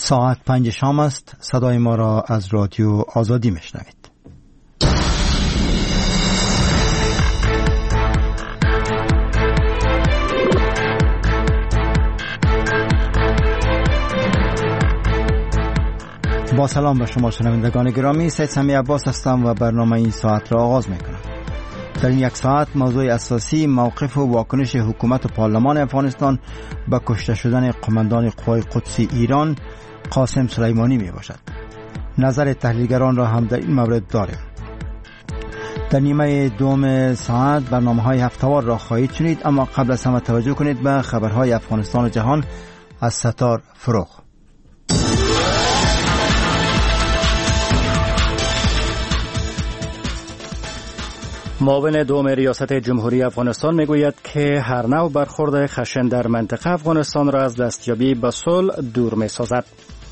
ساعت 5 شام است. صدای ما را از رادیو آزادی میشنوید. با سلام به شما شنوندگان گرامی، سید سمی عباس هستم و برنامه این ساعت را آغاز میکنم. در این یک ساعت موضوع اساسی موقف و واکنش حکومت و پارلمان افغانستان به کشته شدن قماندان قوای قدسی ایران قاسم سلیمانی می باشد. نظر تحلیلگران را هم در این مورد داریم. در نیمه دوم ساعت برنامه‌های هفته‌وار را خواهید شنید، اما قبل از همه توجه کنید به خبرهای افغانستان و جهان از ستار فروغ. معاون دوم ریاست جمهوری افغانستان میگوید که هر نوع برخورد خشن در منطقه افغانستان را از دستیابی به صلح دور می‌سازد.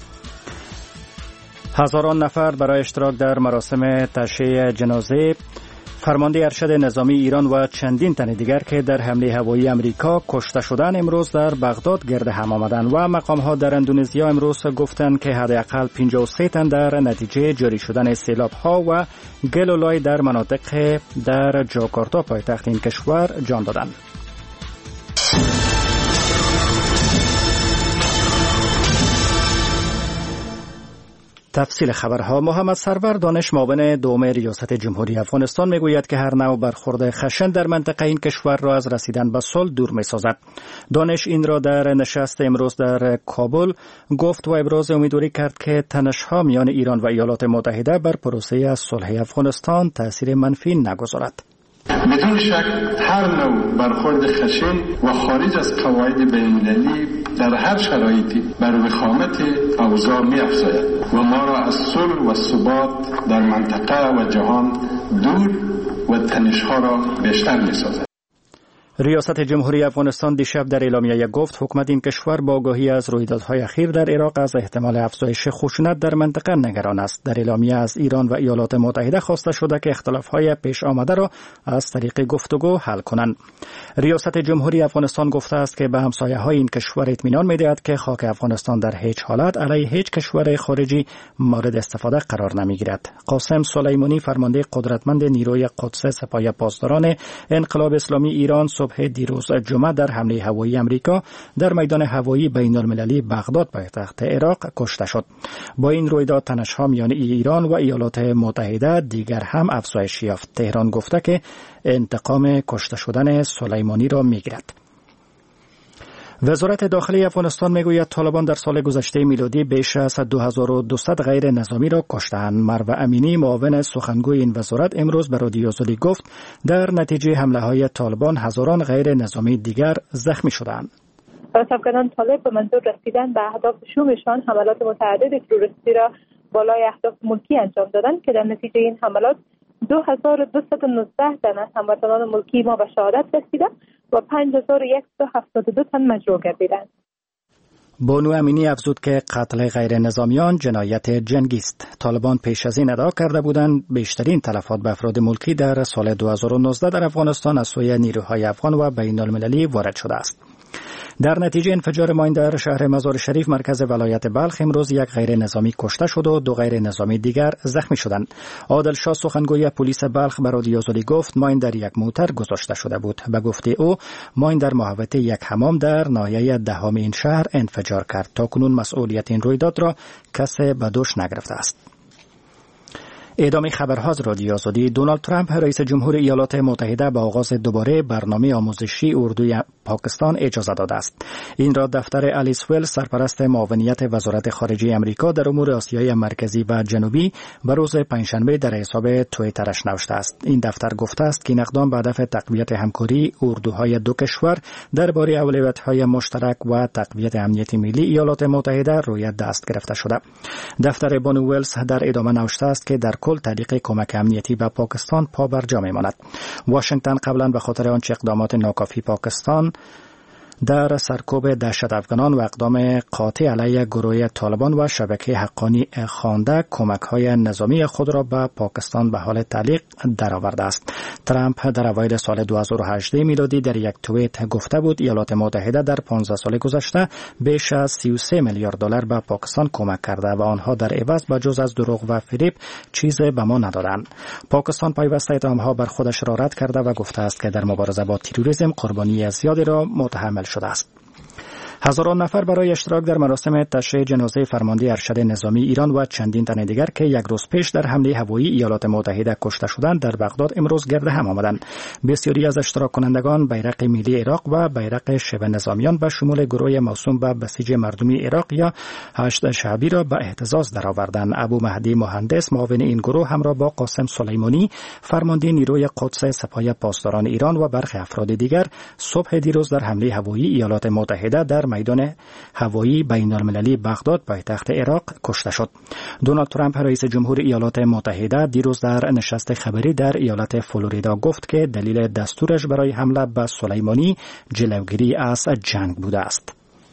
هزاران نفر برای اشتراک در مراسم تشییع جنازه فرمانده ارشد نظامی ایران و چندین تن دیگر که در حمله هوایی امریکا کشته شدند امروز در بغداد گرد هم آمدند و مقام‌ها در اندونزیا امروز گفتند که حداقل 53 تن در نتیجه جاری شدن سیلاب‌ها و گل و لای در مناطق در جاکارتا پایتخت این کشور جان دادند. تفصیل خبرها. محمد سرور دانش معاون دوم ریاست جمهوری افغانستان میگوید که هر نوع برخورد خشن در منطقه این کشور را از رسیدن به صلح دور می‌سازد. دانش این را در نشست امروز در کابل گفت و ابراز امیدواری کرد که تنش‌ها میان ایران و ایالات متحده بر پروسه صلح افغانستان تأثیر منفی نگذارد. بدون شک هر نوع برخورد خشن و خارج از قواعد بین‌المللی در هر شرایطی بر وخامت اوضاع می‌افزاید و ما را از صلح و ثبات در منطقه و جهان دور و تنش‌ها را بیشتر می‌سازد. ریاست جمهوری افغانستان دیشب در اعلامیه گفت حکومت این کشور با آگاهی از رویدادهای اخیر در عراق از احتمال افزایش خشونت در منطقه نگران است. در اعلامیه از ایران و ایالات متحده خواسته شده که اختلافهای پیش آمده را از طریق گفتگو حل کنند. ریاست جمهوری افغانستان گفته است که به همسایه‌های این کشور اطمینان می‌دهد که خاک افغانستان در هیچ حالت علیه هیچ کشور خارجی مورد استفاده قرار نمی‌گیرد. قاسم سلیمانی فرمانده قدرتمند نیروی قدس سپاه پاسداران انقلاب اسلامی ایران صبح دیروز جمعه در حمله هوایی امریکا در میدان هوایی بین‌المللی بغداد پایتخت عراق کشته شد. با این رویداد تنش‌ها میان ایران و ایالات متحده دیگر هم افزایش یافت. تهران گفته که انتقام کشته شدن سلیمانی را میگیرد. وزارت داخلی افغانستان میگوید طالبان در سال گذشته میلادی بیش از 2200 غیر نظامی را کشتند. مروه امینی معاون سخنگوی این وزارت امروز به رادیو آزادی گفت در نتیجه حمله های طالبان هزاران غیر نظامی دیگر زخمی شدند. افغانان طالب به منظور رسیدن به اهداف شومشان حملات متعدد تروریستی را بالای اهداف ملکی انجام دادند که در نتیجه این حملات 2219 تن از هموطنان ملکی ما به شهادت رسیدند و 5172 تن مجروح گردیدند. بانو امینی افزود که قتل غیر نظامیان جنایت جنگی است. طالبان پیش از این ادعا کرده بودند بیشترین تلفات به افراد ملکی در سال 2019 در افغانستان از سوی نیروهای افغان و بین المللی وارد شده است. در نتیجه انفجار ماین در شهر مزار شریف مرکز ولایت بلخ امروز یک غیر نظامی کشته شد و 2 غیر نظامی دیگر زخمی شدند. عادل شاه سخنگوی پلیس بلخ به رادیو آزادی گفت ماین در یک موتر گذاشته شده بود. به گفته او ماین در محوطه یک حمام در ناحیه دهم این شهر انفجار کرد. تاکنون مسئولیت این رویداد را کسی به دوش نگرفته است. ادامه خبرها از رادیو آزادی. دونالد ترامپ رئیس جمهور ایالات متحده به آغاز دوباره برنامه آموزشی اردوی پاکستان اجازه داده است. این را دفتر الیس ویل سرپرست معاونیت وزارت خارجه امریکا در امور آسیای مرکزی و جنوبی به روز پنجشنبه در حساب توییترش نوشته است. این دفتر گفته است که این اقدام به هدف تقویت همکاری اردوهای دو کشور درباره اولویت‌های مشترک و تقویت امنیت ملی ایالات متحده روی دست گرفته شده. دفتر بانو ویلز در ادامه نوشته است که در کل تحقیق کمک امنیتی به پاکستان پا بر جا می‌ماند. واشنگتن قبلا به خاطر آنچه اقدامات ناکافی پاکستان در سرکوب دهشت افغانان و اقدام قاطع علیه گروه طالبان و شبکه حقانی خوانده کمک‌های نظامی خود را به پاکستان به حال تعلیق درآورده است. ترامپ در اوایل سال 2018 میلادی در یک توییت گفته بود ایالات متحده در 15 سال گذشته بیش از 33 میلیارد دلار به پاکستان کمک کرده و آنها در عوض به جز از دروغ و فریب چیزی به ما ندادند. پاکستان پیوسته اتهام‌ها بر خودش را رد کرده و گفته است که در مبارزه با تروریسم قربانی زیادی را متحمل شده است. هزاران نفر برای اشتراک در مراسم تشییع جنازه فرمانده ارشد نظامی ایران و چندین تن دیگر که یک روز پیش در حمله هوایی ایالات متحده کشته شدند در بغداد امروز گرد هم آمدند. بسیاری از اشتراک کنندگان بیرق ملی عراق و بیرق شبه نظامیان به شمول گروه موسوم به بسیج مردمی عراق یا هشت شعبی را به احتجاج درآوردند. ابو مهدی مهندس معاون این گروه همراه با قاسم سلیمانی فرمانده نیروی قدس سپاه پاسداران ایران و برخی افراد دیگر صبح دیروز در حمله هوایی ایالات متحده در میدان هوایی بین‌المللی بغداد پایتخت عراق کشته شد. دونالد ترامپ رئیس جمهور ایالات متحده دیروز در نشست خبری در ایالت فلوریدا گفت که دلیل دستورش برای حمله به سلیمانی جلوگیری از جنگ بوده است.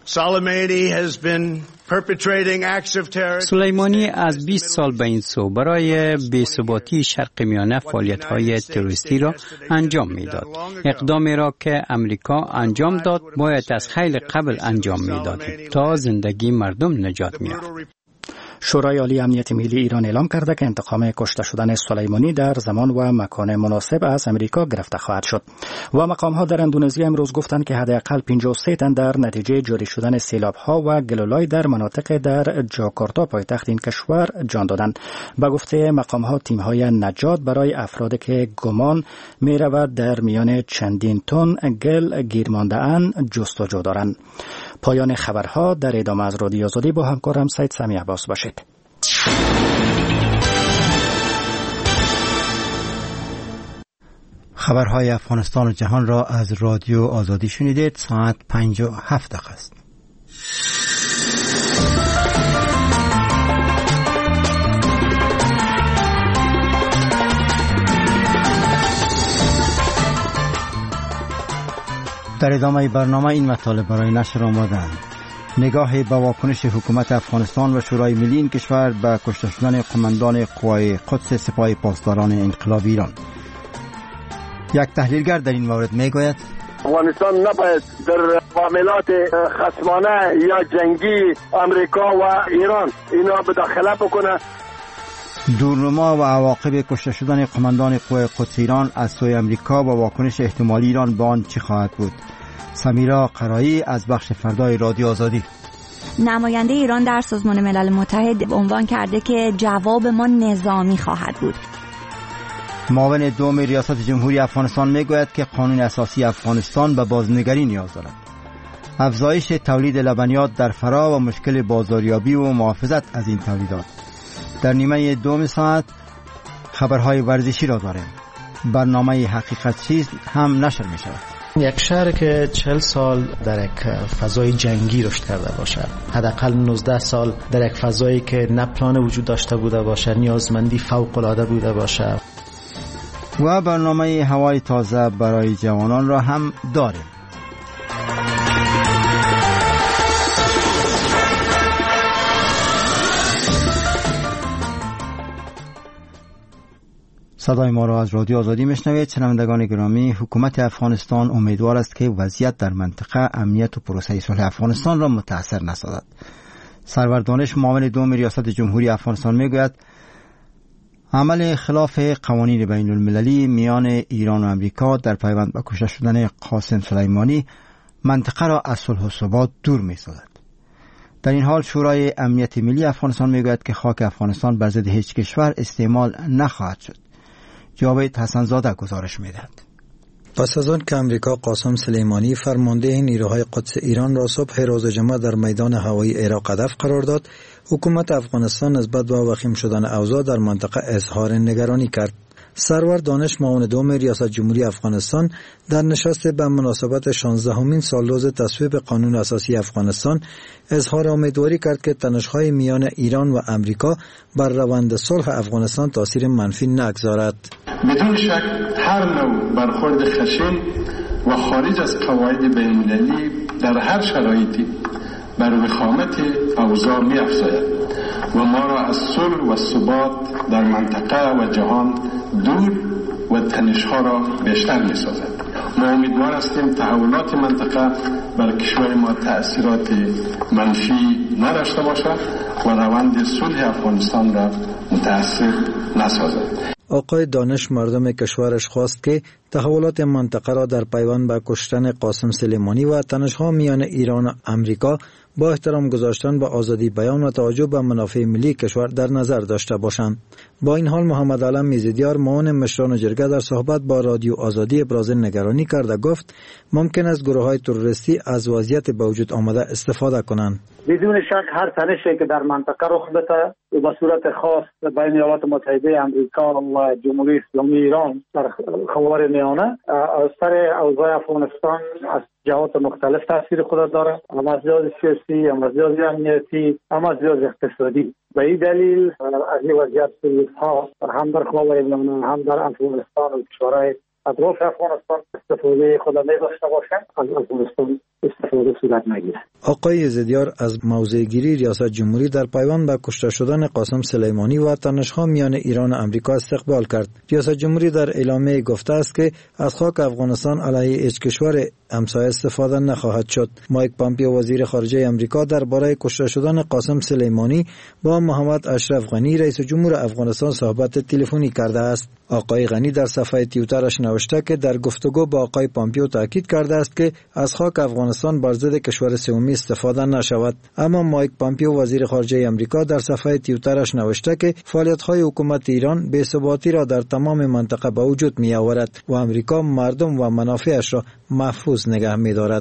سلیمانی از 20 سال به این سو برای بی‌ثباتی شرق میانه فعالیت‌های تروریستی را انجام می‌داد. اقدامی را که امریکا انجام داد باید از خیلی قبل انجام می‌دادیم تا زندگی مردم نجات می‌یافت. شورای عالی امنیت ملی ایران اعلام کرده که انتقام کشته شدن سلیمانی در زمان و مکان مناسب از امریکا گرفته خواهد شد. و مقام‌ها در اندونزی امروز گفتند که حداقل 53 تن در نتیجه جاری شدن سیلاب‌ها و گلولای در مناطق در جاکارتا پایتخت این کشور جان دادند. به گفته مقام‌ها تیم‌های نجات برای افرادی که گمان می‌رود در میان چندین تن گل گیر مانده‌اند جستجو دارند. پایان خبرها. در ادامه از رادیو آزادی با همکارم سید سمی عباس باشید. خبرهای افغانستان و جهان را از رادیو آزادی شنیدید. ساعت 5:07 است. در ادامه برنامه این مطالب برای نشر آمدند. نگاه به واکنش حکومت افغانستان و شورای ملی این کشور به کشته شدن قماندان قوای قدس سپاه پاسداران انقلابی ایران. یک تحلیلگر در این مورد میگوید افغانستان نباید در معاملات خصمانه یا جنگی امریکا و ایران اینا مداخله بکنه. دورنما و عواقب کشته شدن قماندان قوای قدس ایران از سوی امریکا و واکنش احتمالی ایران به آن چه خواهد بود؟ سمیرا قرایی از بخش فردای رادیو آزادی. نماینده ایران در سازمان ملل متحد عنوان کرده که جواب ما نظامی خواهد بود. معاون دوم ریاست جمهوری افغانستان میگوید که قانون اساسی افغانستان به بازنگری نیاز دارد. افزایش تولید لبنیات در فرا و مشکل بازاریابی و محافظت از این تولیدات. در نیمه دوم ساعت خبرهای ورزشی را داریم. برنامه حقیقت چیست هم نشر می شود. یک شهر که 40 سال در یک فضای جنگی رشد کرده باشد، حداقل 19 سال در یک فضایی که نه پلان وجود داشته بوده باشد، نیازمندی فوق العاده بوده باشد. و برنامه هوای تازه برای جوانان را هم داریم. صدای ما را از رادیو آزادی میشنوید. شنوندگان گرامی، حکومت افغانستان امیدوار است که وضعیت در منطقه امنیت و پروسه صلح افغانستان را متاثر نسازد. سرور دانش معاون دوم ریاست جمهوری افغانستان میگوید عمل خلاف قوانین بین المللی میان ایران و امریکا در پیوند به کشته شدن قاسم سلیمانی منطقه را از صلح و ثبات دور می‌سازد. در این حال شورای امنیت ملی افغانستان میگوید که خاک افغانستان بر ضد هیچ کشور استعمال نخواهد شد. جاوید حسنزاده گزارش می‌دهد. پس از آن که امریکا قاسم سلیمانی فرمانده نیروهای قدس ایران را صبح روز جمعه در میدان هوایی عراق هدف قرار داد، حکومت افغانستان نسبت به وخیم شدن اوضاع در منطقه اظهار نگرانی کرد. سرور دانش معاون دوم ریاست جمهوری افغانستان در نشست به مناسبت 16مین سالروز تصویب قانون اساسی افغانستان اظهار امیدواری کرد که تنش‌های میان ایران و امریکا بر روند صلح افغانستان تاثیر منفی نگذارد. بدون شک هر نوع برخورد خشن و خارج از قواعد بین‌المللی در هر شرایطی بر وخامت اوضاع می افزاید و ما را از صلح و ثبات در منطقه و جهان دور و تنش‌ها را بیشتر می سازد. ما امیدوار هستیم تحولات منطقه بر کشور ما تأثیرات منفی نداشته باشد و روند صلح افغانستان را متأثر نسازد. آقای دانش مردم کشورش خواست که تحولات منطقه را در پیوند به کشتن قاسم سلیمانی و تنش‌ها میان ایران و امریکا با احترام گذاشتن به آزادی بیان و توجه به منافع ملی کشور در نظر داشته باشند. با این حال محمد علم میزدیار معاون مشران جرگه در صحبت با رادیو آزادی ابراز نگرانی کرده گفت ممکن است گروه‌های تروریستی از وضعیت به وجود آمده استفاده کنند. بدون شک هر تنشی که در منطقه رخ بده و به صورت خاص بین ایالات متحده آمریکا و جمهوری اسلامی ایران در خاورمیانه از سر اوضاع افغانستان از جهات مختلف تاثیر خود داره، هم از لحاظ سیاسی، هم از لحاظ امنیتی، هم از لحاظ اقتصادی. به این دلیل از این وضعیت ها هم در خاورمیانه هم در افغانستان و کشورهای اطراف افغانستان استفاده خود نداشته باشند، از افغانستان استفاده صورت نگیره. آقای یزدیار از موضع‌گیری ریاست جمهوری در پیوند به کشته شدن قاسم سلیمانی و تنش‌ها میان ایران و آمریکا استقبال کرد. ریاست جمهوری در اعلامیه گفته است که از خاک افغانستان علیه هیچ کشور همسایه استفاده نخواهد شد. مایک پامپیو وزیر خارجه آمریکا درباره کشته شدن قاسم سلیمانی با محمد اشرف غنی رئیس جمهور افغانستان صحبت تلفنی کرده است. آقای غنی در صفحه توییترش نوشته که در گفتگو با آقای پامپیو تاکید کرده است که از خاک افغانستان بر ضد کشور سومی استفاده نشود. اما مایک پامپیو وزیر خارجه آمریکا در صفحه توییترش نوشته که فعالیت‌های حکومت ایران بی‌ثباتی را در تمام منطقه به وجود می‌آورد و آمریکا مردم و منافعش را محفوظ نگه می‌دارد.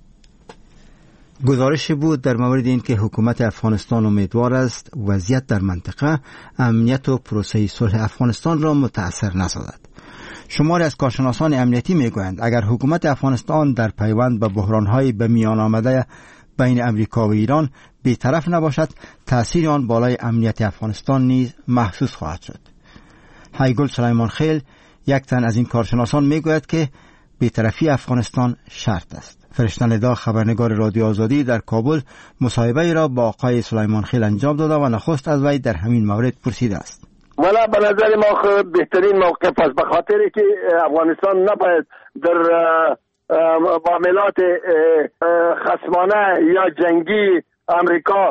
گزارشی بود در مورد اینکه حکومت افغانستان امیدوار است وضعیت در منطقه امنیت و پروسه صلح افغانستان را متأثر نسازد. شماری از کارشناسان امنیتی میگویند اگر حکومت افغانستان در پیوند به بحران‌های به میان آمده بین امریکا و ایران بی‌طرف نباشد، تأثیر آن بالای امنیت افغانستان نیز محسوس خواهد شد. هایگل سلیمان خیل یک تن از این کارشناسان میگوید که بی‌طرفی افغانستان شرط است. فرشته ندا خبرنگار رادیو آزادی در کابل مصاحبه را با آقای سلیمان خیل انجام داده و نخست از وی در همین مورد پرسیده است. ولی به نظر ما بهترین موقف است، به خاطری که افغانستان نباید در معاملات خصمانه یا جنگی امریکا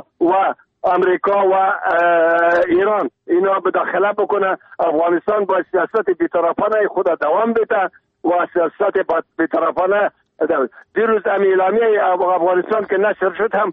و ایران اینا به داخله بکنه. افغانستان با سیاست بی‌طرفانه خود دوام بده و سیاست بی‌طرفانه دیروز اعلامیه افغانستان که نشر شد هم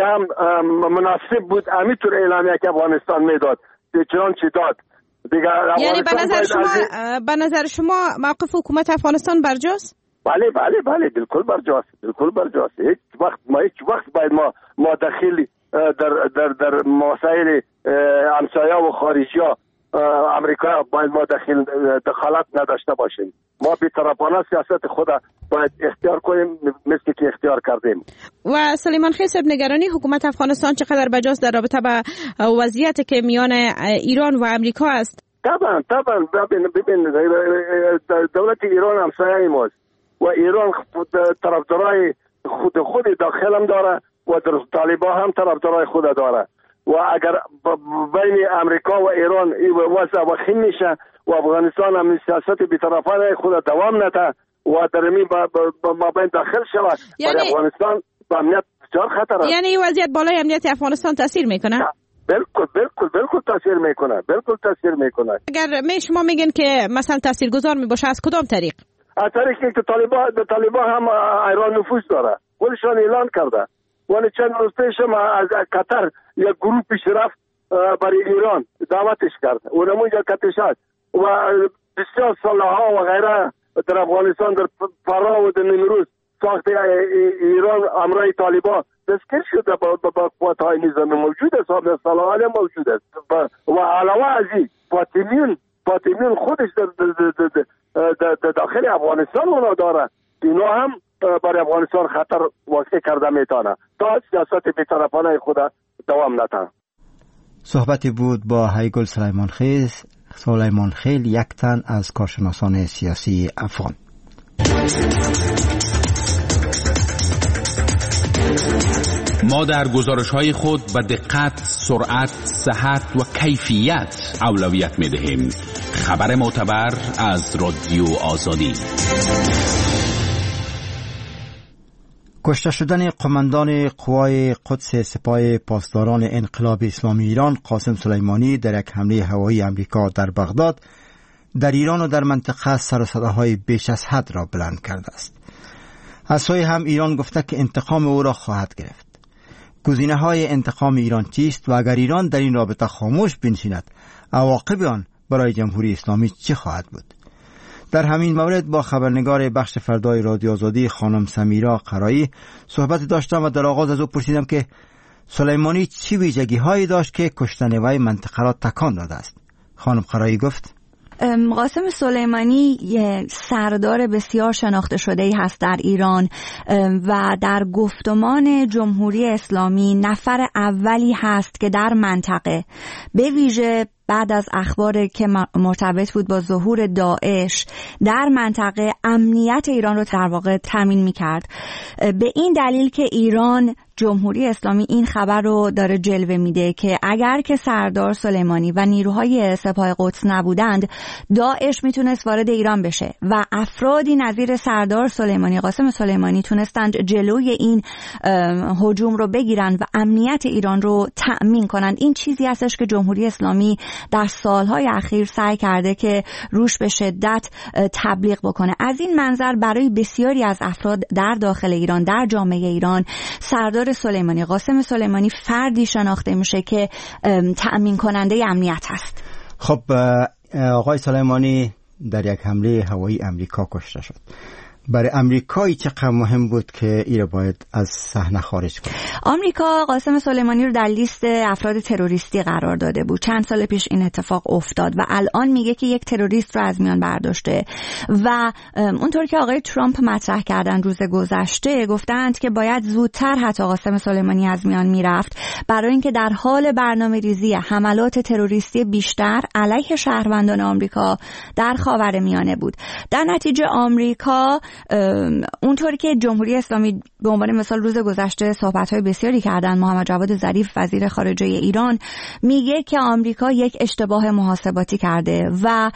مناسب بود. همینطور اعلامیه که افغانستان میداد چنانچه داد دیگه. یعنی به نظر شما موقف حکومت افغانستان برجاست؟ بله بالکل برجاست. هیچ وقت باید ما دخیل در مسائل همسایه و خارجی ها امریکا باید ما دخالت نداشته باشیم. ما بی‌طرفانه سیاست خود باید اختیار کنیم مثل که اختیار کردیم. و سلیمان خیل صاحب نگرانی حکومت افغانستان چقدر بجاست در رابطه با وضعیتی که میان ایران و امریکا است؟ طبعا ببین دولت ایران همسایه ماست و ایران طرفدارای خود داخل هم داره و در طالبان هم طرفدارای خود داره و اگر بین امریکا و ایران وضع وخیم میشه و افغانستان هم سیاست بی‌طرفانه خود دوام نده و در ما بین داخل شود، یعنی افغانستان با امنیت بسیار خطر است. یعنی این وضعیت بالای امنیت افغانستان تاثیر میکنه؟ بالکل تاثیر میکنه. اگر شما میگن که مثلا تاثیرگذار میباشه از کدام طریق؟ از طریقی که طالبان هم ایران نفوذ داره، خودشان اعلان کرده. ولی چند روز پیش ما از قطر یک گروه پیشرفت برای ایران دعوتش کرد و نمونجا کتشاد و بسیار سلاح‌ها و غیره در افغانستان در فرا و در نیمروز ساخت ایران امرای طالبان دستگیر شده با قوت‌های نظامی موجود است، سلاح موجود است و علاوه از این فاطمیون خودش در داخل افغانستان اونا داره. اینا هم برای افغانستان خطر واقع کرده میتونه تا سیاست بی‌طرفانه خود دوام نده. صحبتی بود با هایگل سلیمان خیل یک تن از کارشناسان سیاسی افغان. ما در گزارش‌های خود به دقت، سرعت، صحت و کیفیت اولویت می‌دهیم. خبر معتبر از رادیو آزادی. کشته شدن قماندان قوای قدس سپاه پاسداران انقلاب اسلامی ایران قاسم سلیمانی در یک حمله هوایی امریکا در بغداد در ایران و در منطقه سر و صداهای بیش از حد را بلند کرده است. از سوی هم ایران گفته که انتقام او را خواهد گرفت. گزینه‌های انتقام ایران چیست و اگر ایران در این رابطه خاموش بنشیند عواقب آن برای جمهوری اسلامی چه خواهد بود؟ در همین مورد با خبرنگار بخش فردای رادیو آزادی خانم سمیرا قرایی صحبت داشتم و در آغاز از او پرسیدم که سلیمانی چه ویژگی‌هایی داشت که کشتن وی منطقه را تکان داده است. خانم قرایی گفت قاسم سلیمانی سردار بسیار شناخته شده‌ای هست در ایران و در گفتمان جمهوری اسلامی نفر اولی هست که در منطقه به ویژه بعد از اخباری که مرتبط بود با ظهور داعش در منطقه امنیت ایران رو در واقع تامین می‌کرد. به این دلیل که ایران جمهوری اسلامی این خبر رو داره جلوه میده که اگر که سردار سلیمانی و نیروهای سپاه قدس نبودند داعش میتونست وارد ایران بشه و افرادی نظیر سردار سلیمانی، قاسم سلیمانی تونستند جلوی این هجوم رو بگیرن و امنیت ایران رو تأمین کنند. این چیزی هستش که جمهوری اسلامی در سالهای اخیر سعی کرده که روش به شدت تبلیغ بکنه. از این منظر برای بسیاری از افراد در داخل ایران، در جامعه ایران، سردار سلیمانی، قاسم سلیمانی فردی شناخته میشه که تأمین کننده امنیت هست. خب آقای سلیمانی در یک حمله هوایی امریکا کشته شد. برای امریکایی چقدر مهم بود که این باید از صحنه خارج کنه؟ آمریکا قاسم سلیمانی رو در لیست افراد تروریستی قرار داده بود. چند سال پیش این اتفاق افتاد و الان میگه که یک تروریست رو از میان برداشته و اونطور که آقای ترامپ مطرح کردن روز گذشته گفتند که باید زودتر حتی قاسم سلیمانی از میان میرفت برای اینکه در حال برنامه‌ریزی حملات تروریستی بیشتر علیه شهروندان آمریکا در خاورمیانه بود. در نتیجه آمریکا اونطوری که جمهوری اسلامی به عنوان مثال روز گذشته صحبت‌های بسیاری کردن، محمد جواد ظریف وزیر خارجه ایران میگه که آمریکا یک اشتباه محاسباتی کرده و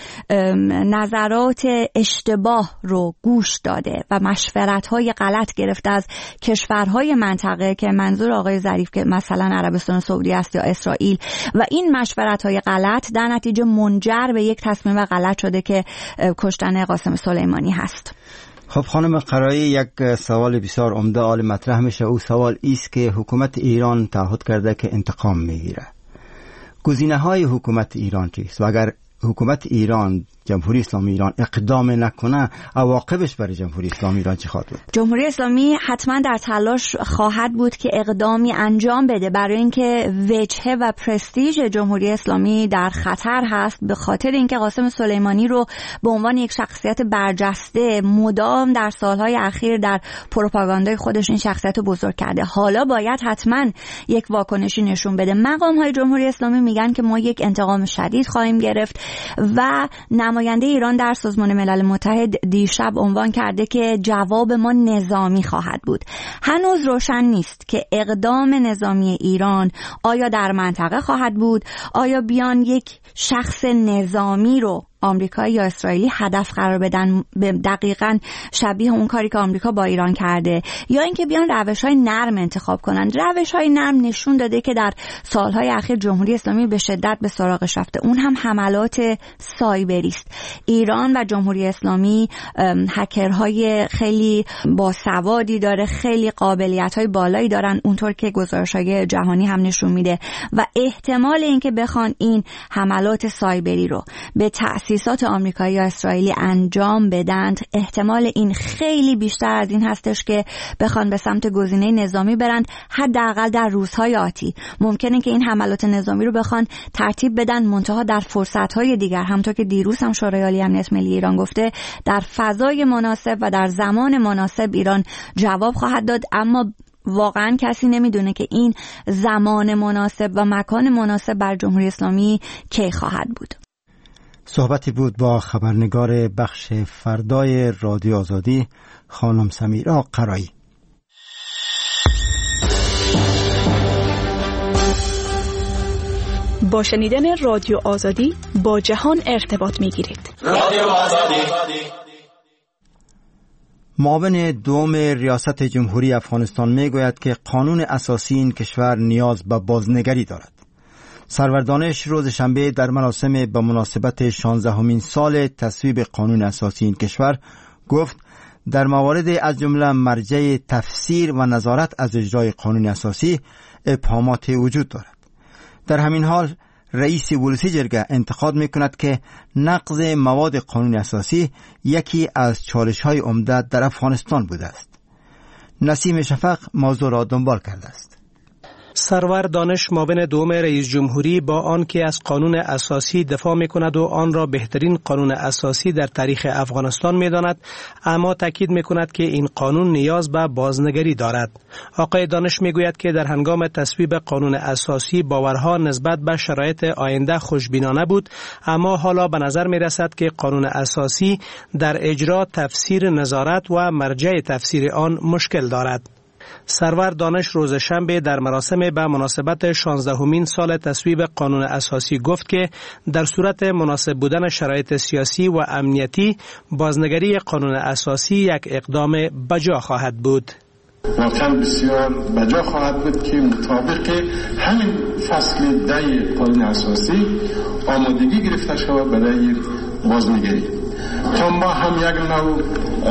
نظرات اشتباه رو گوش داده و مشورت‌های غلط گرفته از کشورهای منطقه که منظور آقای ظریف که مثلا عربستان سعودی است یا اسرائیل و این مشورت‌های غلط در نتیجه منجر به یک تصمیم غلط شده که کشتن قاسم سلیمانی هست. خب خانم قرایی، یک سوال بسیار عمده آل مطرح میشه. او سوال ایست که حکومت ایران تعهد کرده که انتقام میگیره. گزینه‌های حکومت ایران چیست؟ و اگر حکومت ایران، جمهوری اسلامی ایران اقدام نکنه عواقبش برای جمهوری اسلامی ایران چه خواهد بود؟ جمهوری اسلامی حتما در تلاش خواهد بود که اقدامی انجام بده برای اینکه وجهه و پرستیژ جمهوری اسلامی در خطر هست، به خاطر اینکه قاسم سلیمانی رو به عنوان یک شخصیت برجسته مدام در سالهای اخیر در پروپاگاندای خودش این شخصیت رو بزرگ کرده. حالا باید حتما یک واکنشی نشون بده. مقام‌های جمهوری اسلامی میگن که ما یک انتقام شدید خواهیم گرفت و نماینده ایران در سازمان ملل متحد دیشب عنوان کرده که جواب ما نظامی خواهد بود. هنوز روشن نیست که اقدام نظامی ایران آیا در منطقه خواهد بود، آیا بیان یک شخص نظامی رو آمریکایی یا اسرائیلی هدف قرار بدن دقیقاً شبیه اون کاری که آمریکا با ایران کرده، یا اینکه بیان روش‌های نرم انتخاب کنن. روش‌های نرم نشون داده که در سالهای اخیر جمهوری اسلامی به شدت به سراغش رفته. اون هم حملات سایبری است. ایران و جمهوری اسلامی هکرهای خیلی باسوادی داره، خیلی قابلیت‌های بالایی دارن، اونطور که گزارش‌های جهانی هم نشون میده و احتمال اینکه بخوان این حملات سایبری رو به تأسیسات آمریکایی یا اسرائیلی انجام بدند، احتمال این خیلی بیشتر از این هستش که بخوان به سمت گزینه نظامی برند. حداقل در روزهای آتی ممکنه که این حملات نظامی رو بخوان ترتیب بدن، منتها در فرصت‌های دیگر، همونطور که دیروز هم شورای عالی امنیت ملی ایران گفته، در فضای مناسب و در زمان مناسب ایران جواب خواهد داد. اما واقعا کسی نمیدونه که این زمان مناسب و مکان مناسب بر جمهوری اسلامی کی خواهد بود. صحبتی بود با خبرنگار بخش فردای رادیو آزادی خانم سمیرا قرایی. با شنیدن رادیو آزادی با جهان ارتباط می‌گیرید. رادیو آزادی. معاون دوم ریاست جمهوری افغانستان میگوید که قانون اساسی این کشور نیاز به بازنگری دارد. سرور دانش روز شنبه در مراسم به مناسبت 16مین سال تصویب قانون اساسی این کشور گفت در موارد از جمله مرجع تفسیر و نظارت از اجرای قانون اساسی ابهامات وجود دارد. در همین حال رئیس ولسی جرگه انتقاد میکند که نقض مواد قانون اساسی یکی از چالش‌های عمده در افغانستان بوده است. نسیم شفق موضوع را دنبال کرده است. سرور دانش معاون دوم رئیس جمهوری با آن که از قانون اساسی دفاع میکند و آن را بهترین قانون اساسی در تاریخ افغانستان میداند، اما تاکید میکند که این قانون نیاز به بازنگری دارد. آقای دانش میگوید که در هنگام تصویب قانون اساسی باورها نسبت به شرایط آینده خوشبینانه بود، اما حالا به نظر میرسد که قانون اساسی در اجرا، تفسیر، نظارت و مرجع تفسیر آن مشکل دارد. سرور دانش روز شنبه در مراسم به مناسبت 16مین سال تصویب قانون اساسی گفت که در صورت مناسب بودن شرایط سیاسی و امنیتی بازنگری قانون اساسی یک اقدام بجا خواهد بود. واقعا بسیار بجا خواهد بود که مطابق همین فصل 10 قانون اساسی آمادگی گرفته شود برای بازنگری تا ما هم یک نوع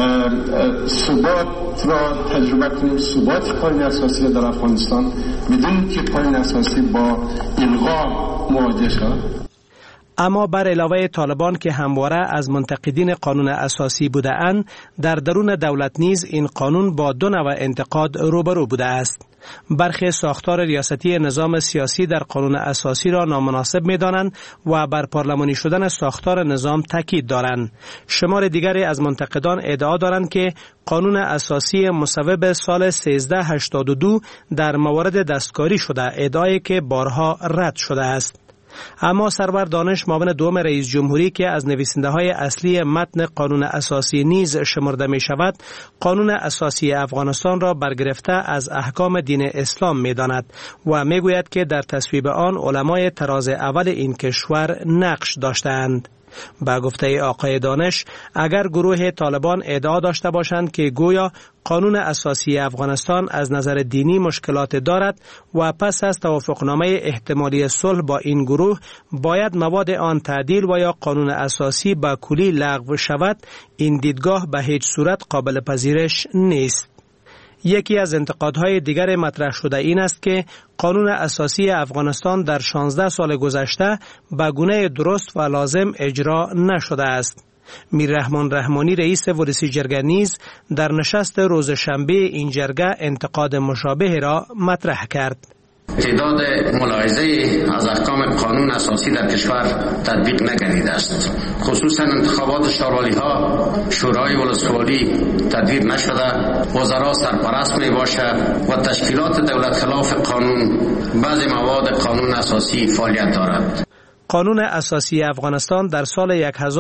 ثبات را تجربه کنیم، ثبات قانون اساسی در افغانستان بدون که قانون اساسی با الغا مواجه شود. اما بر علاوه طالبان که همواره از منتقدین قانون اساسی بوده اند، در درون دولت نیز این قانون با دو نوع انتقاد روبرو بوده است. برخی ساختار ریاستی نظام سیاسی در قانون اساسی را نامناسب می‌دانند و بر پارلمانی شدن ساختار نظام تاکید دارند. شمار دیگری از منتقدان ادعا دارند که قانون اساسی مصوب سال 1382 در موارد دستکاری شده، ادعایی که بارها رد شده است. اما سرور دانش معاون دوم رئیس جمهوری که از نویسنده های اصلی متن قانون اساسی نیز شمرده می شود، قانون اساسی افغانستان را برگرفته از احکام دین اسلام می داند و می گوید که در تصویب آن علمای طراز اول این کشور نقش داشتند. با گفته آقای دانش، اگر گروه طالبان ادعا داشته باشند که گویا قانون اساسی افغانستان از نظر دینی مشکلات دارد و پس از توافقنامه احتمالی صلح با این گروه باید مواد آن تعدیل و یا قانون اساسی به کلی لغو شود، این دیدگاه به هیچ صورت قابل پذیرش نیست. یکی از انتقادهای دیگر مطرح شده این است که قانون اساسی افغانستان در 16 سال گذشته به گونه درست و لازم اجرا نشده است. میررحمان رحمانی رئیس ولسی جرگه نیز در نشست روز شنبه این جرگه انتقاد مشابه را مطرح کرد. تعداد ملاحظه از احکام قانون اساسی در کشور تطبیق نگردیده است. خصوصا انتخابات شورالی ها، شورای ولسوالی تدبیر نشده، وزرا سرپرست می باشد و تشکیلات دولت خلاف قانون بعضی مواد قانون اساسی فعالیت دارد. قانون اساسی افغانستان در سال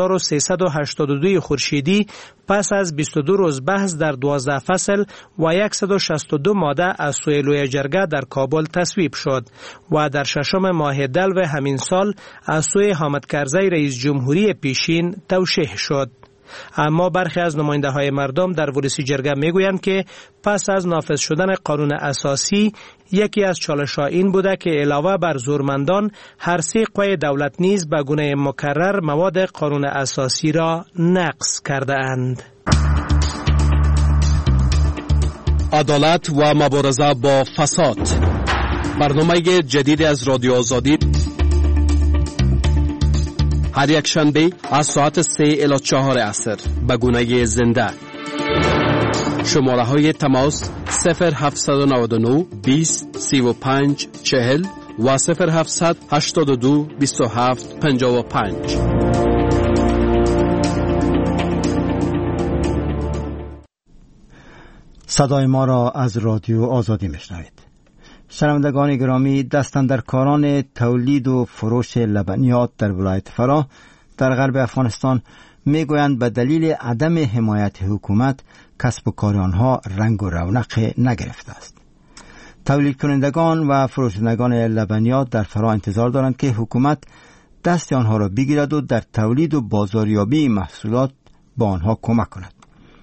1382 خورشیدی پس از 22 روز بحث در 12 فصل و 162 ماده از سوی لوی جرگه در کابل تصویب شد و در ششم ماه دلو همین سال از سوی حامد کرزی رئیس جمهوری پیشین توشیح شد. اما برخی از نماینده های مردم در ولسی جرگه میگویند که پس از نافذ شدن قانون اساسی یکی از چالش‌ها این بوده که علاوه بر زورمندان هر سه قوه دولت نیز به گونه مکرر مواد قانون اساسی را نقض کرده اند. عدالت و مبارزه با فساد، برنامه جدید از رادیو آزادی هر یک شنبه از ساعت 3 الی 4 عصر به گونه زنده. شماره های تماس 0799 20 35 40 و 0700 82 27 55. صدای ما را از رادیو آزادی میشنوید. شنوندگان گرامی، دستاندرکاران تولید و فروش لبنیات در ولایت فراه در غرب افغانستان میگویند به دلیل عدم حمایت حکومت کسب و کار آنها رنگ و رونق نگرفته است. تولید کنندگان و فروشندگان لبنیات در فرا انتظار دارند که حکومت دست آنها را بگیرد و در تولید و بازاریابی محصولات با آنها کمک کند.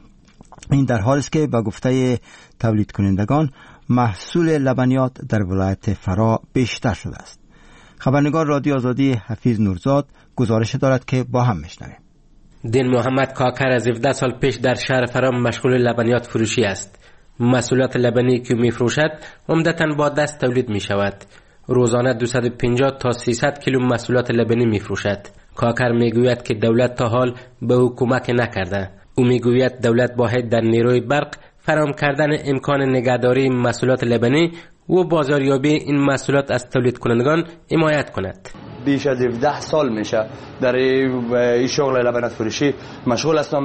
این در حالی است که با گفته تولید کنندگان محصول لبنیات در ولایت فرا بیشتر شده است. خبرنگار رادیو آزادی حفیظ نورزاد گزارش دارد که با هم میشنویم. دین محمد کاکر از 17 سال پیش در شهر فرا مشغول لبنیات فروشی است. محصولات لبنی که میفروشد عمدتاً با دست تولید می شود. روزانه 250 تا 300 کیلو محصولات لبنی میفروشد. کاکر میگوید که دولت تا حال به او کمک نکرده. او میگوید دولت باید در نیروی برق فراهم کردن امکان نگهداری محصولات لبنی و بازاریابی این محصولات از تولید کنندگان حمایت کند. بیش از 17 سال میشه در این شغل لبنیات فروشی مشغول هستم.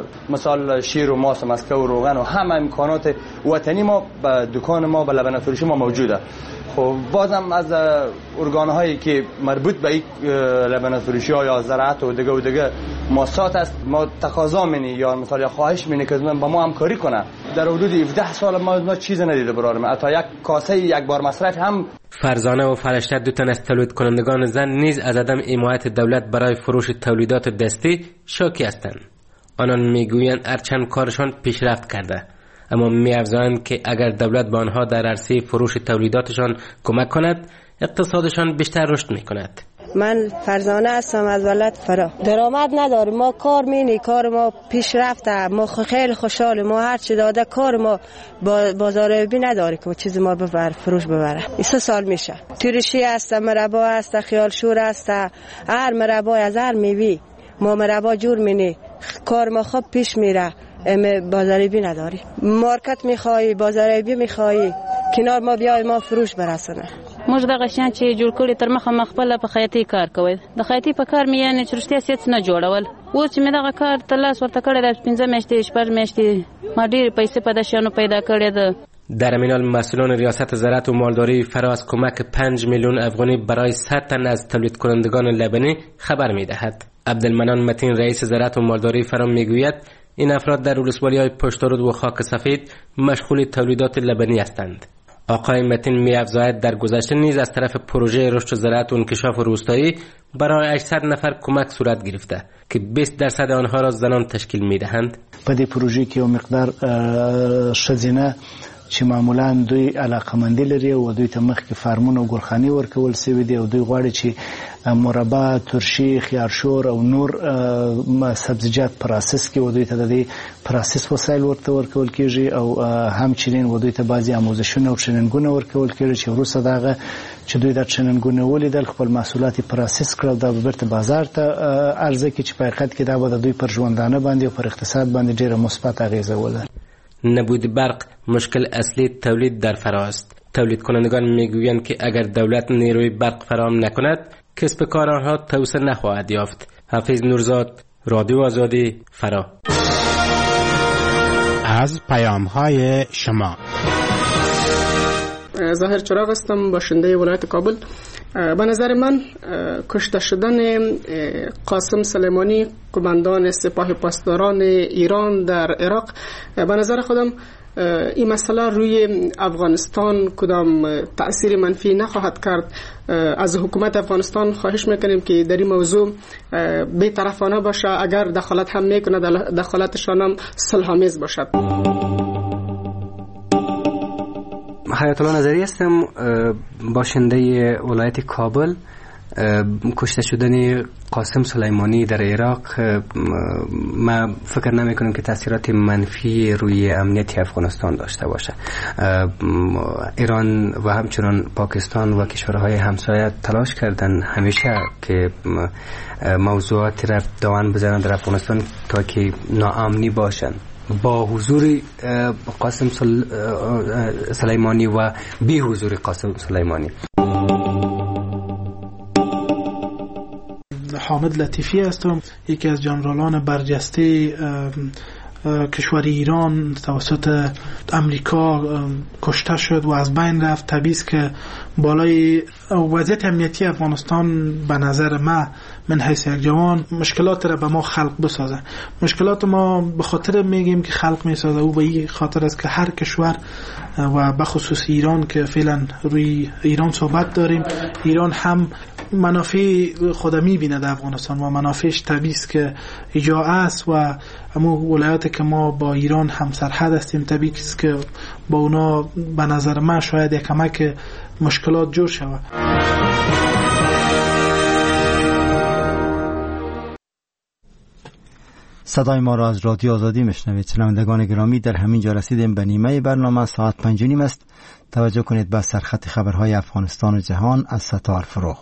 مثلا شیر و ماست و مسکه و روغن و همه امکانات وطنی ما به دکان ما به لبنیات فروشی ما موجوده. خب بازم از ارگان‌هایی که مربوط به این لبنیات فروشی ها یا زراعت و دیگه مؤسسات است، ما تقاضا می‌کنیم یا مثلا خواهش می‌کنیم که با ما همکاری کنه. در حدود 17 سال ما چیز ندیده برای ما، حتی یک کاسه یک بار مصرف هم. فرزانه و فرشته دو تن از تولید کنندگان زن نیز از عدم حمایت دولت برای فروش تولیدات دستی شاکی هستند. آنان میگویند هرچند کارشان پیشرفت کرده، اما می‌افزایند که اگر دولت به آنها در عرصه فروش تولیداتشان کمک کند، اقتصادشان بیشتر رشد می‌کند. من فرزانه هستم از ولایت فرا. درآمد نداریم، ما کار مینی، کار ما پیشرفته، ما خیلی خوشحالیم. ما هر چی داده کار ما بازاریابی نداره که چیز ما ببر فروش ببره. 3 سال میشه. تورشی است، مربا است، خیال شور است، هر مربا از هر میوی ما مربا جور مینی، کار ما خوب پیش میره. بازاریابی نداری، مارکت میخوایی، بازاریابی میخوایی، کنار ما بیای ما فروش برسونه. موږ دغه شان چې جوړ کړی تر مخه مخبله په خیاطي کار کوي. د خیاطي په کار مې یعنی چې رښتیا سیڅ نه جوړول. اوس چې مې دغه کار ته لاس ورته کړی د 15 میاشتې 6 میاشتې ما ډېرې پیسې په دشانو پیدا کړې ده. در همین حال مسئولان ریاست زراعت و مالداری فرا از کمک 5 میلیون افغانی برای 100 تن از تولید کنندگان لبنی خبر میدهد. عبدالمنان متین رئیس زراعت و مالداری فرا میگوید این افراد در ولسوالی‌های پشت‌رود و خاک سفید مشغول تولیدات لبنی هستند. آقای متین می‌افزاید در گذشته نیز از طرف پروژه رشد زراعت و انکشاف روستایی برای 800 نفر کمک صورت گرفته که 20% آنها را زنان تشکیل می‌دهند. په دې پروژې کې یو مقدار ښځینه چې معمولا دوی علاقمندي لري او دوی ته مخکې فارمونه او ګلخانې ورکول سوي دي او دوی غواړي چې مربا، ترشي، خيارشور او نور سبزیجات پروسس کې و دوی ته د پروسس وسایل ورکول کیږي او همچنین و دوی ته بعضي آموزشونه او ټریننګونه ورکول کیږي چې وروسته دغه چې دوی د ټریننګونه ولیدل خپل محصولات پروسس کړل دا به بیرته بازار ته عرضه کړي چې په حقیقت کې دا به د دوی پر ژوندانه باندې او پر اقتصاد باندې ډیره مثبت اغیزه ولري. نبود برق مشکل اصلی تولید در فرا است. تولید کنندگان میگویند که اگر دولت نیروی برق فراهم نکند کسب کار آنها توسعه نخواهد یافت. حفیظ نورزاد، رادیو آزادی، فرا. از پیام‌های شما. ظاهر چراغ هستم، باشنده ولایت کابل. به نظر من کشته شدن قاسم سلیمانی قماندان سپاه پاسداران ایران در عراق، به نظر خودم این مسئله روی افغانستان کدام تأثیر منفی نخواهد کرد. از حکومت افغانستان خواهش میکنیم که در این موضوع بی‌طرفانه باشه، اگر دخالت هم میکنه دخالتشان هم صلح‌آمیز باشد. حیات الله نظری هستم، باشنده ولایت کابل. کشته شدن قاسم سلیمانی در عراق ما فکر نمی کنم که تاثیرات منفی روی امنیت افغانستان داشته باشه. ایران و همچنان پاکستان و کشورهای همسایه تلاش کردن همیشه که موضوعاتی را دامن بزنند در افغانستان تا که ناامنی باشند. با حضور قاسم سلیمانی و بی حضور قاسم سلیمانی. حامد لطیفی هستم، یکی از جنرالان برجسته کشور ایران توسط امریکا کشته شد و از بین رفت. طبیعی است که بالای وضعیت امنیتی افغانستان به نظر من حیث یک جوان مشکلات را به ما خلق بسازه. مشکلات ما به خاطر میگیم که خلق میسازه او به این خاطر است که هر کشور و به خصوص ایران که فعلا روی ایران صحبت داریم، ایران هم منافع خود میبینه در افغانستان و منافعش طبیعی است که ایجا است و همون ولایاتی که ما با ایران هم سرحد هستیم طبیعی است که با اونا به نظر من شاید یک کمک مشکلات جور شود. صدای ما را از رادیو آزادی میشنوید. شنوندگان گرامی، در همین جا رسیدیم به نیمه برنامه. ساعت 5:30 است. توجه کنید به سرخط خبرهای افغانستان و جهان از ستار فروغ.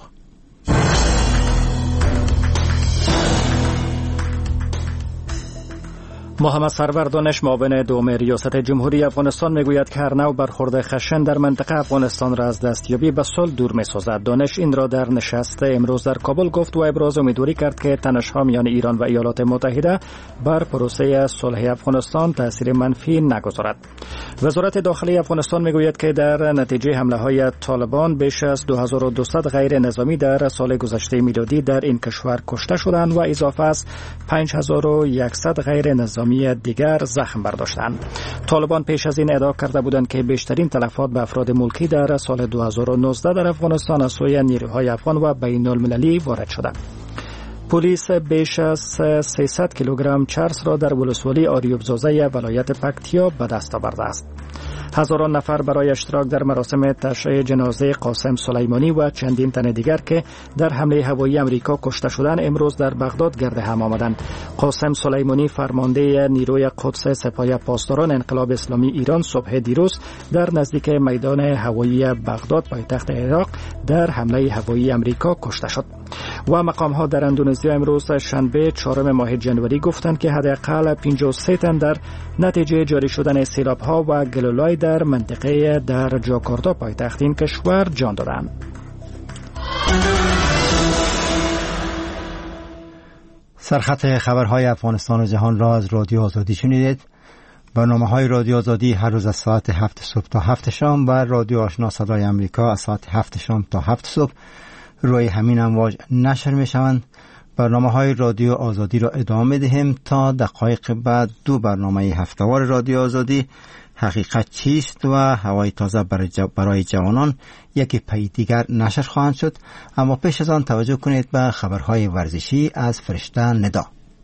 محمد سرور دانش، معاون دوم ریاست جمهوری افغانستان، میگوید که هر نوع برخورد خشن در منطقه افغانستان را از دستیابی به صلح دور می‌سازد. دانش این را در نشست امروز در کابل گفت و ابراز امیدواری کرد که تنش‌ها میان ایران و ایالات متحده بر پروسه صلح افغانستان تأثیر منفی نگذارد. وزارت داخلی افغانستان میگوید که در نتیجه حمله‌های طالبان بیش از 2200 غیر نظامی در سال گذشته میلادی در این کشور کشته شدند و اضافه از 5100 غیر نظامی دیگر زخم برداشتند. طالبان پیش از این ادعا کرده بودند که بیشترین تلفات به افراد ملکی در سال 2019 در افغانستان از سوی نیروهای افغان و بین المللی وارد شده. پلیس بیش از 300 کیلوگرم چرس را در ولسوالی آریوبزازه ولایت پکتیا به دست آورده است. هزاران نفر برای اشتراک در مراسم تشییع جنازه قاسم سلیمانی و چندین تن دیگر که در حمله هوایی امریکا کشته شدند امروز در بغداد گرد هم آمدند. قاسم سلیمانی فرمانده نیروی قدس سپاه پاسداران انقلاب اسلامی ایران صبح دیروز در نزدیک میدان هوایی بغداد پایتخت عراق در حمله هوایی امریکا کشته شد. و مقام‌ها در اندونزیا امروز شنبه 4 ماه جنوری گفتند که حداقل 53 تن در نتیجه جاری شدن سیلاب‌ها و گلولای در منطقه در جاکارتا پایتخت این کشور جان دادند. سرخط خبرهای افغانستان و جهان را از رادیو آزادی شنیدید. برنامه‌های رادیو آزادی هر روز از ساعت 7 صبح تا 7 شام و رادیو آشنا صدای آمریکا از ساعت 7 شام تا 7 صبح روی همین امواج نشر می‌شوند. برنامه‌های رادیو آزادی را ادامه دهیم تا دقایق بعد دو برنامه هفته‌وار رادیو آزادی، حقیقت چیست و هوای تازه برای جوانان یکی پی دیگر نشر خواهند شد. اما پیش از آن توجه کنید به خبرهای ورزشی از فرشته ندا.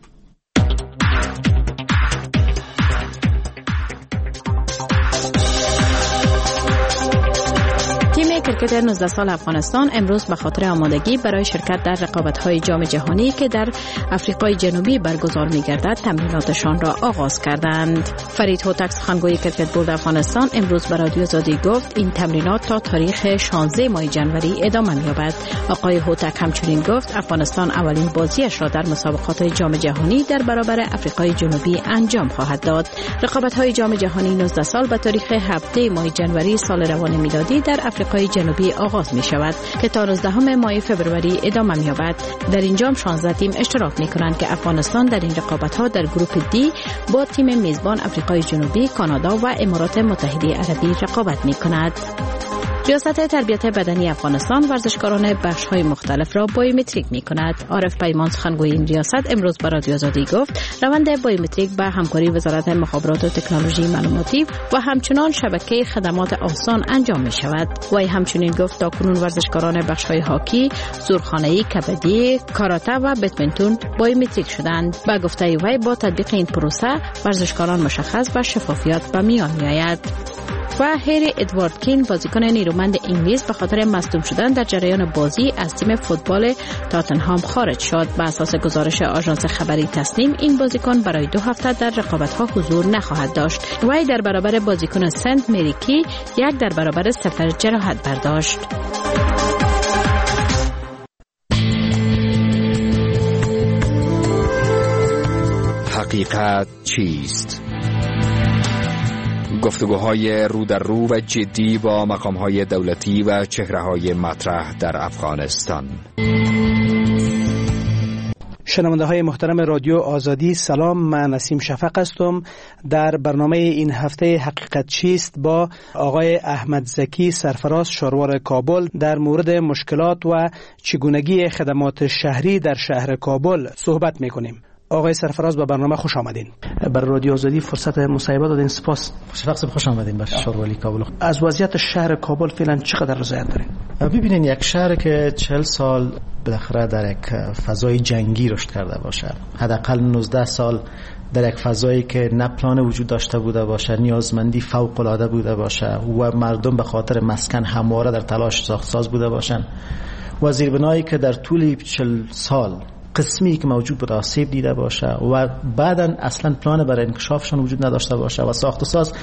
کرکت 19 سال افغانستان امروز به خاطر آمادگی برای شرکت در رقابت‌های جام جهانی که در آفریقای جنوبی برگزار می‌گردد تمریناتشان را آغاز کردند. فرید هوتک سخنگوی کرکت بورد افغانستان امروز به رادیو آزادی گفت این تمرینات تا تاریخ 16 ماه جنوری ادامه می‌یابد. آقای هوتک همچنین گفت افغانستان اولین بازیش را در مسابقات جام جهانی در برابر آفریقای جنوبی انجام خواهد داد. رقابت‌های جام جهانی 19 سال به تاریخ 7 ماه جنوری سال روان میلادی در آفریقای جنوبی آغاز می شود که تا 19 ماه فوریه ادامه می یابد. در این جام 16 تیم اشتراک می کنند که افغانستان در این رقابت ها در گروپ دی با تیم میزبان آفریقای جنوبی، کانادا و امارات متحده عربی رقابت می کند. ریاست تربیت بدنی افغانستان ورزشکاران بخش‌های مختلف را بایومتریک می‌کند. عارف پیمان سخنگوی این ریاست امروز به رادیو آزادی گفت روند بایومتریک به همکاری وزارت مخابرات و تکنولوژی معلوماتی و همچنان شبکه خدمات آسان انجام می‌شود. وی همچنین گفت تاکنون ورزشکاران بخش‌های هاکی، زورخانه‌ای، کبدی، کاراته و بدمنتون بایومتریک شدند. با گفته وی با تطبیق این پروسه ورزشکاران مشخص و شفافیت به میان می‌آید. و هری ادوارد کین بازیکن نیرومند انگلیس به خاطر مصدوم شدن در جریان بازی از تیم فوتبال تاتنهام خارج شد. بر اساس گزارش آژانس خبری تسنیم این بازیکن برای 2 هفته در رقابت‌ها حضور نخواهد داشت. وی در برابر بازیکن سنت مریکی 1 در برابر 0 جراحت برداشت. حقیقت چیست؟ گفتگوهای رو در رو و جدی با مقام‌های دولتی و چهره‌های مطرح در افغانستان. شنونده های محترم رادیو آزادی سلام، من نسیم شفق هستم. در برنامه این هفته حقیقت چیست با آقای احمد زکی سرفراز شاروار کابل در مورد مشکلات و چگونگی خدمات شهری در شهر کابل صحبت میکنیم. آقای سرفراز به برنامه خوش آمدین. بر رادیو آزادی فرصت مصاحبه دادین، سپاس. خوش آمدین به شاروالی کابل. از وضعیت شهر کابل فعلا چقدر رضایت دارین؟ ببینین یک شهر که 40 سال بالاخره در یک فضای جنگی رشد کرده باشه، حداقل 19 سال در یک فضایی که نه پلان وجود داشته بوده باشه، نیازمندی فوق العاده بوده باشه و مردم به خاطر مسکن همواره در تلاش ساختساز بوده باشن و زیربنایی که در طول 40 سال قسمی که موجود بود آسیب دیده باشه و بعداً اصلا پلان برای انکشافشون وجود نداشته باشه و ساخت و ساز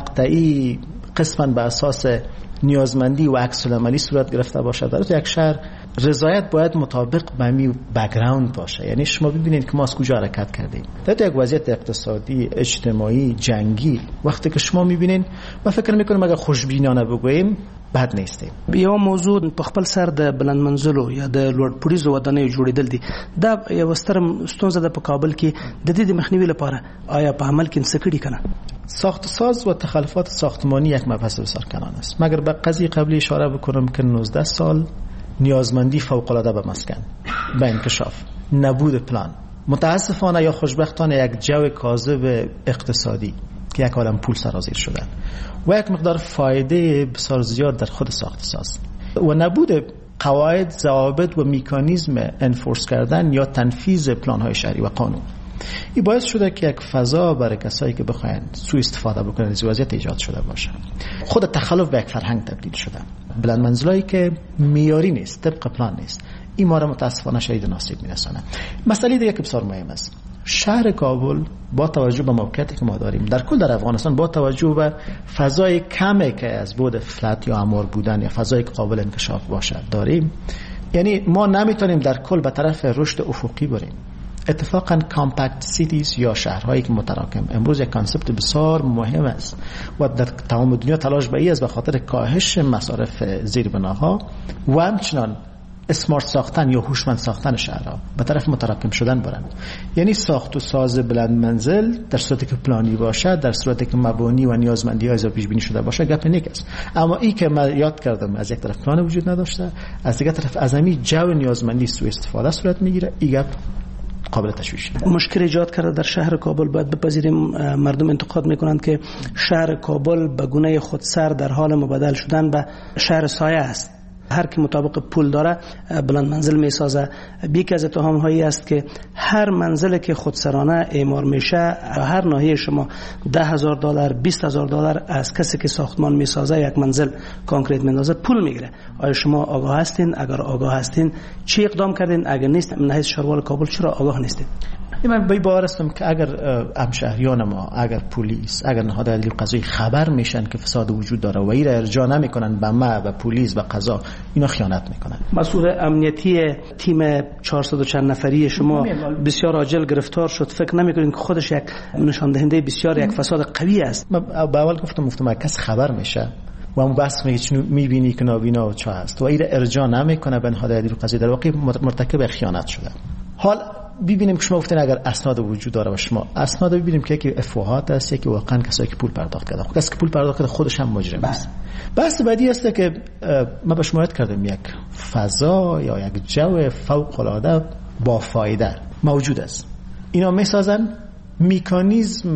مقطعی قسماً به اساس نیازمندی و عکس العملی صورت گرفته باشه، در یک شهر رضایت باید مطابق به می بک‌گراند باشه. یعنی شما ببینید که ما از کجا حرکت کردیم. در یک وضعیت اقتصادی، اجتماعی، جنگی، وقتی که شما میبینین، من فکر میکنم اگر خوشبینانه بگوییم بد نیستیم. یو موضوع په خپل سر د بلند منزلو یا د لوړ پوړیزو ودانیو جوړېدل دي. دا یو ستر ستونزه ده په کابل کې. د دې د مخنیوي لپاره آیا په عمل کې څه کړي کنه؟ ساخت ساز و تخلفات ساختمانی یک مبحث بسیار کنان است. مگر به قضیه قبلی اشاره بکنم که 19 سال نیازمندی فوق العاده به مسکن، به انکشاف، نبود پلان، متاسفانه یا خوشبختانه یک جو کاذب اقتصادی که یک عالم پول سرازیر شدن و یک مقدار فایده بسیار زیاد در خود ساخت ساز و نبود قواعد، ضوابط و مکانیزم انفورس کردن یا تنفیذ پلان های شهری و قانون. این باعث شده که یک فضا برای کسایی که بخواین سوء استفاده بکنن از وضعیت ایجاد شده باشه. خود تخلف به یک فرهنگ تبدیل شده. بلند منزلایی که معیاری نیست، طبق پلان نیست، این ما را متاسفانه شدید آسیب می‌رسونه. مسئله دیگه که بسیار مهم است، شهر کابل با توجه به موقعیتی که ما داریم در کل در افغانستان، با توجه به فضای کمی که از بود فلت یا امور بودن یا فضای که قابل انکشاف باشه داریم، یعنی ما نمیتونیم در کل به طرف رشد افقی بریم. اتفاقا کامپکت سیتیز یا شهرهایی که متراکم امروز یک کانسپت بسیار مهم است و در تمام دنیا تلاش به این است به خاطر کاهش مصارف زیربناها و همچنان اسمارت ساختن یا هوشمند ساختن شهرها به طرف متراکم شدن برن. یعنی ساخت و ساز بلند منزل در صورتی که پلانی باشه، در صورتی که مبانی و نیازمندی ها پیش بینی شده باشه، گپ نیک است. اما این که من یاد کردم از یک طرف پلان وجود نداشته، از دیگر طرف از همین جو نیازمندی سوء استفاده صورت میگیره، این گپ قابل تشویش. مشکل ایجاد کرده در شهر کابل. باید بپذیریم مردم انتقاد میکنند که شهر کابل به گونه خودسر در حال مبادل شدن به شهر سایه است. هر کی مطابق پول داره بلند منزل میسازه. یکی از اتهام هایی است که هر منزل که خودسرانه اعمار میشه، هر ناحیه شما $10,000 $20,000 از کسی که ساختمان میسازه یک منزل کانکریت میندازه پول میگیره. آیا شما آگاه هستین؟ اگر آگاه هستین چی اقدام کردین؟ اگر نیست، من حیث شاروال کابل چرا آگاه نیستین؟ من به باور هستم که اگر همشهریان ما، اگر پلیس، اگر نهادهای عدلی و قضایی خبر میشن که فساد وجود داره و این را ارجاع نمیکنن به ما و پلیس و قضا، اینا خیانت میکنن. مسئول امنیتی تیم 400 و چند نفری شما بسیار عاجل گرفتار شد. فکر نمیکنین که خودش یک نشان دهنده بسیار یک فساد قوی است؟ من به اول گفتم کس خبر میشه و اون بس میبینی که نابینا و چه هست و این را ارجاع نمیکنه به نهادهای عدلی و قضایی، در واقع مرتکب خیانت شده. حال ببینیم که شما گفتین اگر اسناد وجود داره و شما اسناد ببینیم که یکی افواهات است، یکی واقعا کسایی که پول پرداخت کرده. کسی که پول پرداخت کرده خودش هم مجرم است. بحث بعدی است که ما به شما یاد کردم یک فضا یا یک جو فوق العاده با فایده موجود است. اینا میسازن مکانیزم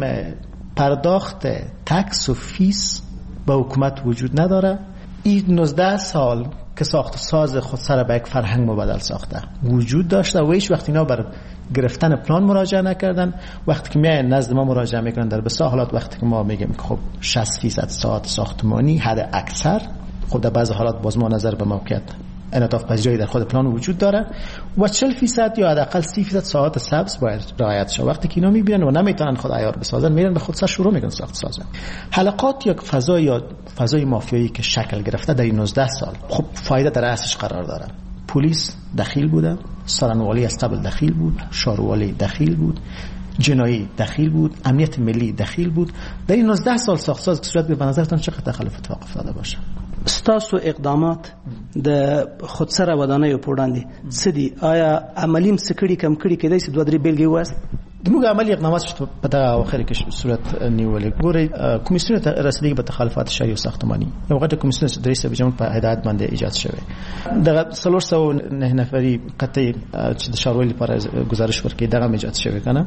پرداخت تکس و فیس با حکومت وجود نداره. این 19 سال که ساخت ساز خود سر به یک فرهنگ مبادل ساخته وجود داشته و هیچ وقت اینا بر گرفتن پلان مراجعه نکردن. وقتی که میای نزد ما مراجعه میکنن در بسیار حالات، وقتی که ما میگیم خب 60% ساعت ساختمانی حد اکثر، خب در بعض حالات باز ما نظر به موقعیت انعطاف پذیری در خود پلان وجود داره و 40% یا حداقل 30% ساعت سبز باید رعایت شه. وقتی که اینا میبینن و نمیتونن خود عیار بسازن، میرن به خود سر شروع میکنن ساخت سازن. حلقات یا فضای مافیایی که شکل گرفته در این 19 سال، خب فایده در اصلش قرار داره. پلیس دخیل بوده، سرانوالی از قبل دخیل بود، شاروالی دخیل بود، جنایی دخیل بود، امنیت ملی دخیل بود. در این 19 سال ساختساز که صورت به نظرتان چقدر تخلف اتفاق افتاده باشه؟ ستاسو اقدامات د خودسره ودانیو په وړاندې څه دي؟ آیا عملي مسکړي کم کړي کېدای شي 2-3 بیلګې وایي؟ موږ عملي اقدامات په دغه اواخر کې صورت نیولې. ګورئ کمیسیون رسیدګي به تخلفات شهري او ساختماني یو غټه کمیسیون چې درې سبجمن په هدایت باندې ایجاد شوی. دغه 309 نفري قطعي چې د ښاروالۍ لپاره گزارش ورکړي دغه ایجاد شوی کنه.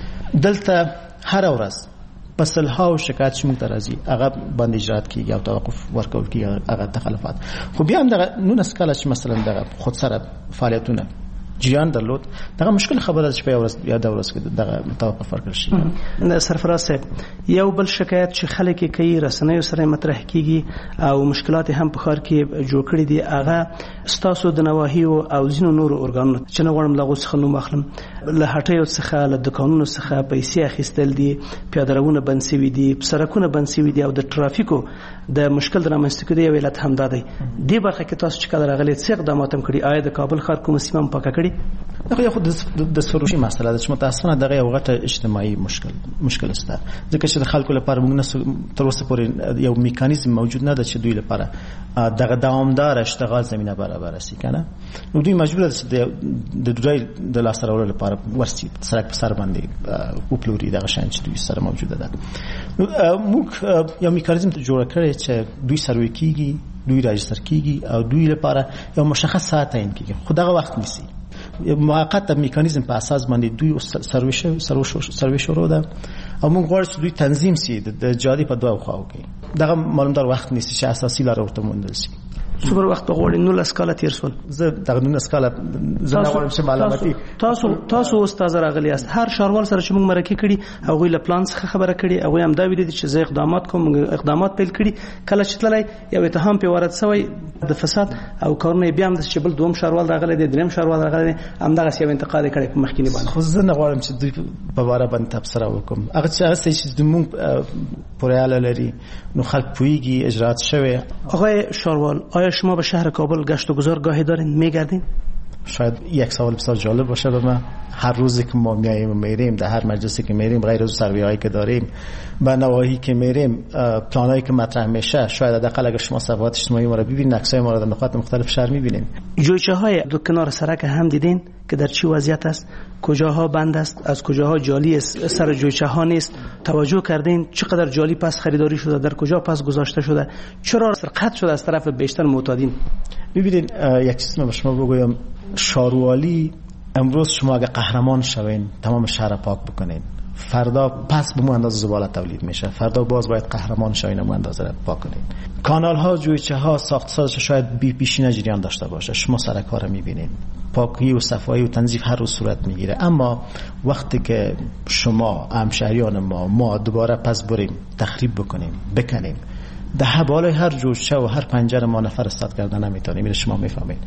دلته هر ورځ پسلها او شکایت شمول ترازی هغه باندې اجرات کیږي او توقف ورکول کیږي هغه تخلفات. خو بیا هم دغه نو نسکاله چې مثلا دغه خودسره فعالیتونه جریان درلود دغه مشکل خبره چې په ورځ یا د ورځ کې دغه توقف ورکړل شي. سرفراز صاحب یو بل شکایت چې خلک کوي رسنیو سره مطرح کیږي او مشکلات هم په ښار کې جوړ کړي دي هغه ستاسو د نواهیو او ځینو نورو ارګانونو چې نه غواړم لغو څخه نوم اخلم له هټیو څخه له دکانونو څخه پیسې اخیستل دي، پیادهروونه بند شوي دي، سړکونه بند شوي دي او د ټرافیکو د مشکل د رامنځته کېدو یو علت هم دا دی. دې برخه کې تاسو چې کله راغلي څه اقدامات هم کړي؟ آیا د کابل ښار کومه سیمه هم پاکه کړي؟ دغه خو د سروشي مسله ده چې متاسفانه دغه یو غټه اجتماعي مشکل است ځکه چې د خلکو لپاره موږ تر اوسه پورې یو میکانیزم موجود نه ده چې دوی لپاره دغه دوامدار اشتغال زمينه برابر شي کنه. نو دوی مجبور دي د دوی د لاس راوړلو لپاره ورسي سړک په سر باندې او پلوري دغه شان چې دوی سره موجوده ده. نو موږ یو میکانیزم جوړ کړی چې دوی سروي کیږي، دوی راجستر کیږي او دوی لپاره یو مشخص ساعت تعیین کیږي. خو دغه وخت نیسي موقت میکانیزم په اساس باندې دوی سروي شروع ده او موږ غواړو چې دوی تنظیم سي د جادي په دوه خواو کې دغه معلومدار وخت نیسي چې اساسي لار ورته موندل سي. څومره وخت غواړي؟ 19 کاله تیر شول. زه دغه 19 کاله زه نه غواړم چې معلوماتي تاسو استاد راغلی است هر شاروال سره چې موږ مرکه کړي هغه له پلان څخه خبره کړي هغه هم دا ویل چې زه اقدامات کوم اقدامات پیل کړي کله چې تللی یو اتهام په وارد شوی د فساد او کارونه بیا هم د چې بل دوم شاروال راغلی دی دریم شاروال راغلی هم دغه سی انتقاد کړي په مخکینی باندې. خو زه نه غواړم چې دوی په واره باندې تبصره وکم. هغه چې د موږ پرېاله لري نو خلک پویږي اجرات شوی. آقای شاروال آیا شما به شهر کابل گشت و گذار گاهی دارین میگردین؟ شاید یک سوال بسیار جالب باشه به من. هر روزی که ما میریم در هر مجلسی که میریم غیر از سروی‌هایی که داریم به نواحی که میریم پلانایی که مطرح میشه شاید حداقل اگر شما صفحات اجتماعی ما رو ببینید عکسای ما رو در نقاط مختلف شهر میبینیم. جویچه‌های دو کنار سرک هم دیدین که در چی وضعیت است؟ کجاها بند است؟ از کجاها جالی است؟ سر جویچه ها نیست؟ توجه کردین چقدر جالی پس خریداری شده؟ در کجا پس گذاشته شده؟ چرا سرقت شده از طرف بیشتر معتادین؟ ببینید یک چیز من شما بگویم شاروالی امروز شما اگه قهرمان شوین تمام شهر پاک بکنین فردا پس به مو اندازه زباله تولید میشه فردا باز باید قهرمان شوین مو اندازه پاک کنین. کانال ها جویچه ها ساختسازش شاید بی پیشینه جریان داشته باشه شما سرک ها رو میبینین پاکی و صفایی و تنظیف هر روز صورت میگیره اما وقتی که شما همشهریان ما دوباره پس بریم تخریب بکنیم بکنیم ده بالای هر جوشه و هر پنجره ما نفر استاد کردن نمیتونیم. این شما میفهمید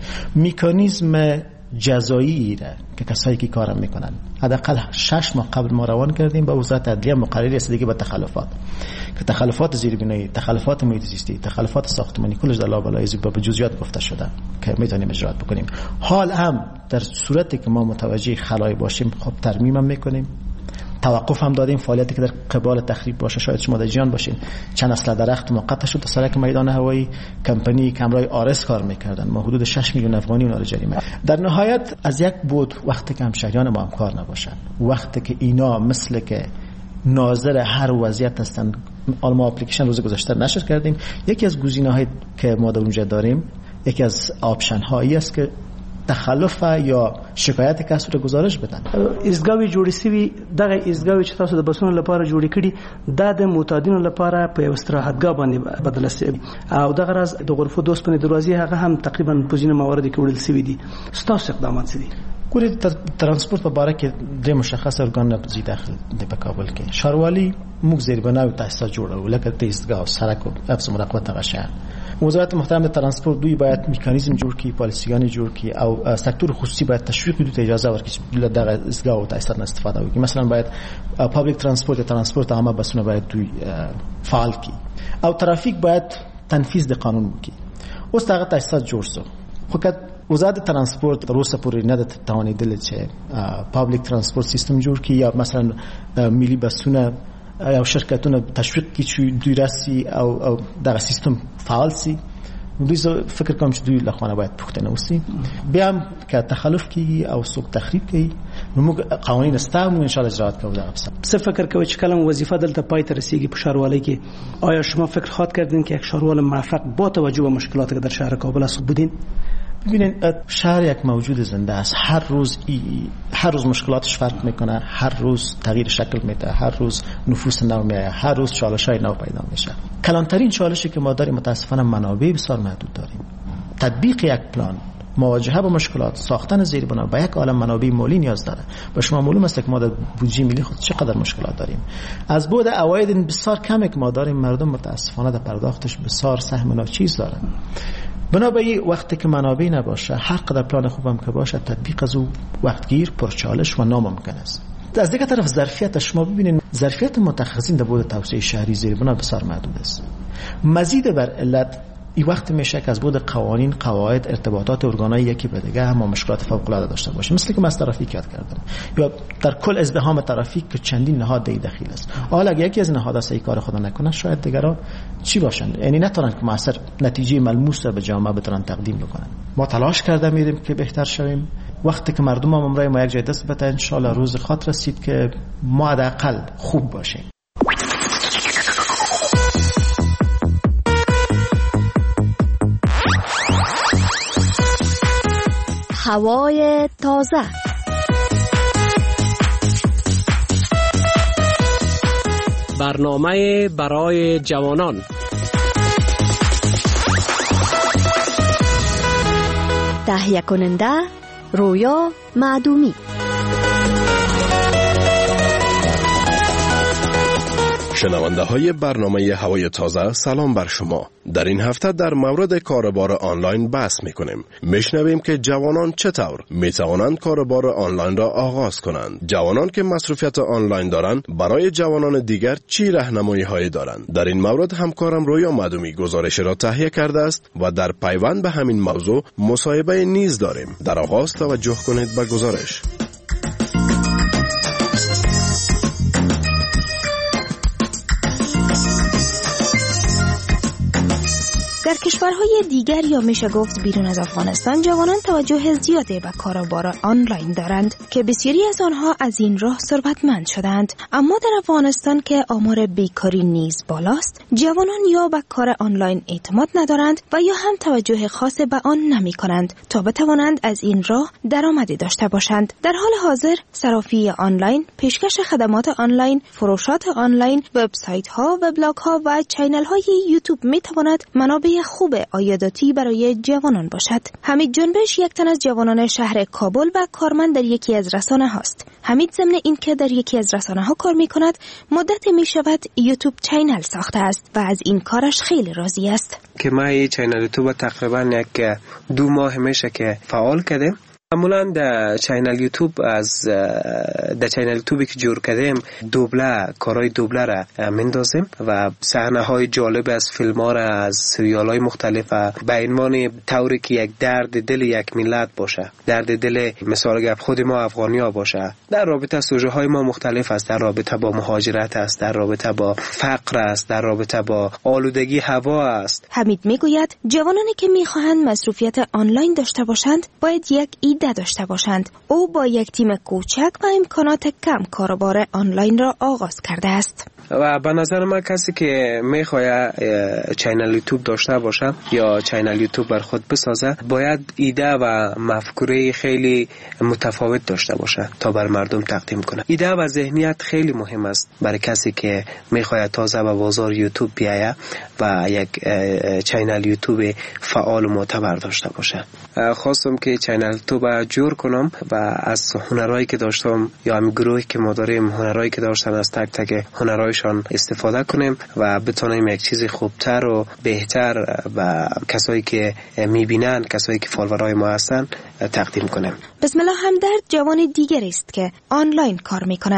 میکانیزم جزایی ایره که کسایی که کارم میکنن حداقل 6 ماه قبل ما روان کردیم با وزارت عدلیه مقرری رسیدگی به تخلفات که تخلفات زیربنایی، تخلفات محیط زیستی، تخلفات ساختمانی کلش در لابلای به جزئیات گفته شده که میتونیم اجرات بکنیم. حال هم در صورتی که ما متوجه خلای باشیم خب ترمیم میکنیم. توقف هم دادیم فعالیتی که در قبال تخریب باشه. شاید شما در جان باشین چند اصل درخت موقت شد تا سرک میدان هوایی کمپانی کمرای آرس کار میکردن ما حدود 6 میلیون افغانی اونا رو جریمه. در نهایت از یک بود وقتی که همشهریان ما هم کار نباشن وقتی که اینا مثل که ناظر هر وضعیت هستن ما اپلیکیشن روز گذشته نشر کردیم. یکی از گزینه‌هایی که ما در اونجا داریم یکی از آپشن هایی است که تخلف یا شکایت کس رو گزارش بدن. ایستگاوی جوړی سوي دغه ایستگاوی چې تاسو د بسونو لپاره جوړی کړي د معتادینو لپاره په استراحتګاه باندې بدل شي او دغه راز د غرفو دوست په دروازې هغه هم تقریبا په ځینو موارد کې وړل شوی دي. ستاسو اقدامات څه دي؟ ګورې ترانسپورت په باره کې د مشخص ارګان نفوذي داخل د کابل کې شاروالي موږ زیربنا او تاسیسات جوړو لکه ایستگاه سرک او حفظ مراقبت هغه شهر. وزارت محترم ترانسپورت دوی باید میکانیزم جوړ کړي پالیسیان جوړ کړي او سکتور خصوصي باید تشویق کړي ته اجازه ورکړي چې دغه ایستگاه او تاسیسات نه استفاده وکړي. مثلا باید پابلیک ترانسپورت یا ترانسپورت عامه بسونه باید دوی فعال کړي او ترافیک باید تنفیذ د قانون وکړي. اوس دغه تاسیسات جوړ شو خو که وزارت ترانسپورت تر اوسه پورې نه توانیدل چې پابلیک ترانسپورت سیستم جوړ کړي یا مثلا ملي بسونه او شرکتونه تشویق کړي چې دوی راسي او دغه سیستم فعال سي روز فکر کنم چې دوی لخوانه باید پخته نوسی بیام که تخلف کی او سوق تخریب کی نو قوانین استام ان شاء الله اجرات کوو. څه فکر کوي چې کلم وظیفه دلته پای ته رسیږي په ښاروالۍ کې، آیا شما فکر خواهد کردین که یک ښاروال موفق با توجه به مشکلاتی که در شهر کابل است بودین؟ ببینید شهر یک موجود زنده است، هر روز مشکلاتش فرق میکنه، هر روز تغییر شکل میده، هر روز نفوس نو میاد، هر روز چالش‌های نو پیدا میشه. کلانترین چالشی که ما داریم متاسفانه منابع بسیار محدود داریم. تطبیق یک پلان، مواجهه با مشکلات، ساختن زیربنا با یک عالم منابع مالی نیاز داره. به شما معلوم است که ما در بودجه ملی خود چقدر مشکلات داریم. از بعد عواید بسیار کمی که ما داریم، مردم متاسفانه در پرداختش بسیار سهم ناچیز دارن. بنابراین وقتی که منابع نباشه، هر قدر پلان خوبم که باشه، تطبیق از او وقتگیر، پرچالش و ناممکن است. از دیگه طرف ظرفیت شما ببینید، ظرفیت متخصصین در بود توسعه شهری زیربنا بسیار محدود است. مزید بر علت این وقت میشه که از بود قوانین، قواعد، ارتباطات ارگان‌های یکی به دیگه هم مشکلات فوق‌العاده داشته باشه. مثل که من ترافیک یاد کردم یا در کل ازدحام ترافیک که چندین نهاد دخیل است. حالا اگه یکی از نهادها صحیح کار خود نکنه، شاید دیگران چی باشن؟ یعنی نتونن که موثر نتیجه ملموس را به جامعه بتونن تقدیم بکنن. ما تلاش کرده میریم که بهتر شویم. وقتی که مردم هم امرای ما یک جای دست بده، ان شاء الله روز خاطر رسید که ما حداقل خوب باشیم. هوای تازه. برنامه برای جوانان. تهیه کننده رویا معدومی. شنونده های برنامه هوای تازه، سلام بر شما. در این هفته در مورد کاربار آنلاین بحث میکنیم. میشنویم که جوانان چطور میتوانند کاربار آنلاین را آغاز کنند. جوانان که مصروفیت آنلاین دارند برای جوانان دیگر چی راهنمایی هایی دارند؟ در این مورد همکارم رویا معدومی گزارش را تهیه کرده است و در پیوند به همین موضوع مصاحبه نیز داریم. در آغاز توجه کنید به گزارش. در کشورهای دیگر یا میشه گفت بیرون از افغانستان، جوانان توجه زیادی به کاروبار آنلاین دارند که بسیاری از آنها از این راه ثروتمند شدند. اما در افغانستان که آمار بیکاری نیز بالاست، جوانان یا به کار آنلاین اعتماد ندارند و یا هم توجه خاص به آن نمی کنند تا بتوانند از این راه درآمدی داشته باشند. در حال حاضر صرافی آنلاین، پیشکش خدمات آنلاین، فروشات آنلاین، وبسایت ها، وبلاگ ها و چینل های یوتیوب می تواند منابع خوب عایداتی برای جوانان باشد. حمید جنبش یک تن از جوانان شهر کابل و کارمند در یکی از رسانه هاست. حمید ضمن این که در یکی از رسانه ها کار می کند، مدت می شود یوتیوب چینل ساخته است و از این کارش خیلی راضی است. که ما این چینل یوتیوب تقریبا 2 ماه میشه که فعال کردیم. معمولا در چینل یوتیوب در چینل یوتیوبی که جور کردیم کارهای دوبله را مندازیم و صحنه های جالب از فیلم ها را از سریال های مختلف به عنوان طوری که یک درد دل یک ملت باشه، درد دل مثال گپ خود ما افغانی ها باشه. در رابطه سوژه های ما مختلف است، در رابطه با مهاجرت است، در رابطه با فقر است، در رابطه با آلودگی هوا است. حمید میگوید جوانانی که میخواهند مصروفیت آنلاین داشته باشند باید یک ایده داشته باشند. او با یک تیم کوچک و امکانات کم کاروبار آنلاین را آغاز کرده است. و به نظر من کسی که میخواد چینل یوتیوب داشته باشه یا چینل یوتیوب بر خود بسازه، باید ایده و مفکوره خیلی متفاوت داشته باشه تا بر مردم تقدیم کنه. ایده و ذهنیت خیلی مهم است برای کسی که میخواد تازه به بازار یوتیوب بیایه و یک چینل یوتیوب فعال و معتبر داشته باشه. خواستم که چینل یوتیوب جور کنم و از هنرهایی که داشتم یا هم گروهی که ما داریم، هنرهایی که داشتن از تک تک هنرهایشان استفاده کنیم و بتونیم یک چیز خوبتر و بهتر و کسایی که میبینن، کسایی که فالوورای ما هستن تقدیم کنیم. بسم الله همدرد جوان دیگر است که آنلاین کار میکند.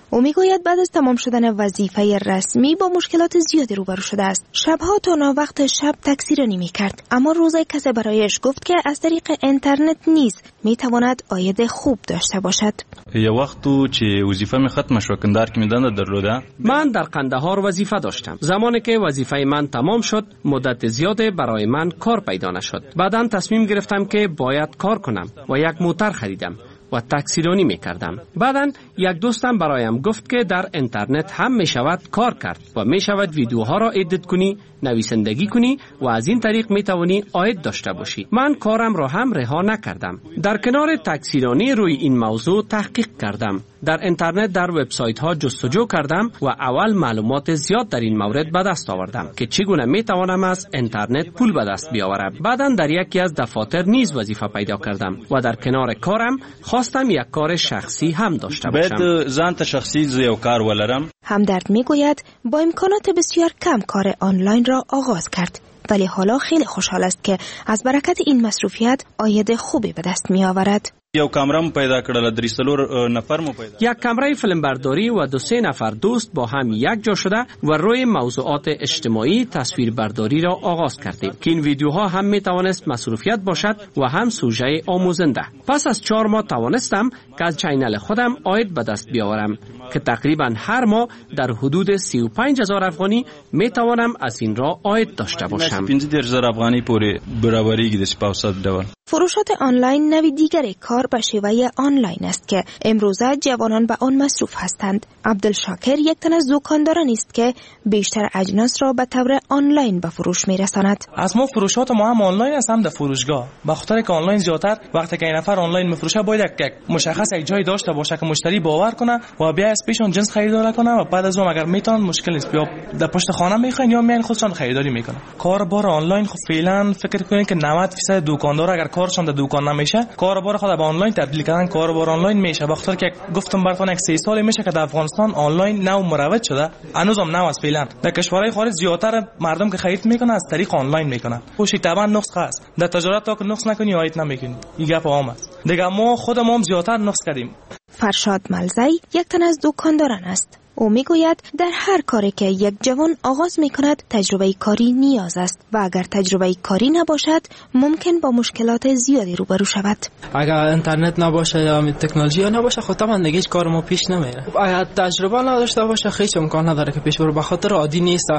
او میگوید بعد از تمام شدن وظیفه رسمی با مشکلات زیادی روبرو شده است. شبها تا ناوقت شب تکثیرانی میکرد، اما روزی کسی برایش گفت که از طریق اینترنت نیز میتواند عاید خوب داشته باشد. یه وقتو چې وظیفه می ختم شو کندار کې می دنده درلوده. من در قندهار وظیفه داشتم. زمانی که وظیفه من تمام شد مدت زیاده برای من کار پیدا نشد. بعداً تصمیم گرفتم که باید کار کنم و یک موتر خریدم و تکثیرانی میکردم. بعداً یک دوستم برایم گفت که در اینترنت هم میشود کار کرد و میشود ویدیوها را ادیت کنی، نویسندگی کنی و از این طریق میتوانی عاید داشته باشی. من کارم را هم رها نکردم. در کنار تکثیرانی روی این موضوع تحقیق کردم. در اینترنت در وبسایت ها جستجو کردم و اول معلومات زیاد در این مورد به دست آوردم که چگونه میتوانم از اینترنت پول به دست بیاورم. بعداً در یکی از دفاتر نیز وظیفه پیدا کردم و در کنار کارم خواستم یک کار شخصی هم داشته باشم. باید ځان ته شخصی یو کار ولرم. همدرد میگوید با امکانات بسیار کم کار آنلاین را آغاز کرد، ولی حالا خیلی خوشحال است که از برکت این مصروفیت عاید خوبی به دست می آورد. یو کامرم پیدا کړل، درې څلور نفر مو پیدا. یک کامرای فیلمبرداری و 2-3 نفر دوست با هم یک جا شده و روی موضوعات اجتماعی تصویربرداری را آغاز کردیم که این ویدیوها هم می توانست مصروفیت باشد و هم سوژه آموزنده. پس از 4 ماه توانستم که از چینل خودم عاید به دست بیاورم که تقریبا هر ماه در حدود 35,000 افغانی می توانم از این را عاید داشته باشم. 15,000 افغانی پوری برابریږي د سپاوسات ډول. فروشات آنلاین نوع دیگر کار به شیوه آنلاین است که امروزه جوانان به آن مصروف هستند. عبدالشاکر یک تن از دکانداران است که بیشتر اجناس را به طور آنلاین به فروش می‌رساند. از ما فروشات ما هم آنلاین است هم در فروشگاه. به خاطر که آنلاین زیادتر وقتی که این نفر آنلاین می‌فروشه باید یک مشخص یک جای داشته باشه که مشتری باور کنه و بیا از پیشون جنس خریدار کنه و بعد از اون اگر میتونن مشکل نیست بیا در پشت خانه میخواین یا میان خودشون خریداری میکنن. کاربار آنلاین خب فعلا فکر کنید که 90% دکاندار اگر کارشون در دکان نمیشه کاربار خود به آنلاین تبدیل کردن کاربار آنلاین میشه. بخاطر که گفتم براتون یک 3 سال میشه که در افغانستان آنلاین نو مروج شده، هنوزم نو است. فعلا در کشورهای خارج زیاتر مردم که خرید میکنن از طریق آنلاین میکنن. خوشی طبعا نقص هست در تجارت تا که نقص نکنی عاید نمیکنی، این گپ عام است دیگه. ما خودمون زیاتر نقص کردیم. فرشاد ملزی یک تن از دکانداران است. او میگوید در هر کاری که یک جوان آغاز میکند تجربه کاری نیاز است و اگر تجربه کاری نباشد ممکن با مشکلات زیادی روبرو شود. اگر اینترنت نباشه یا تکنولوژی نباشه خب طبعا دیگه هیچ کار ما پیش نمیره. اگر تجربه نداشته باشه هیچ امکان نداره که پیش بره. به خاطر عادی نیست،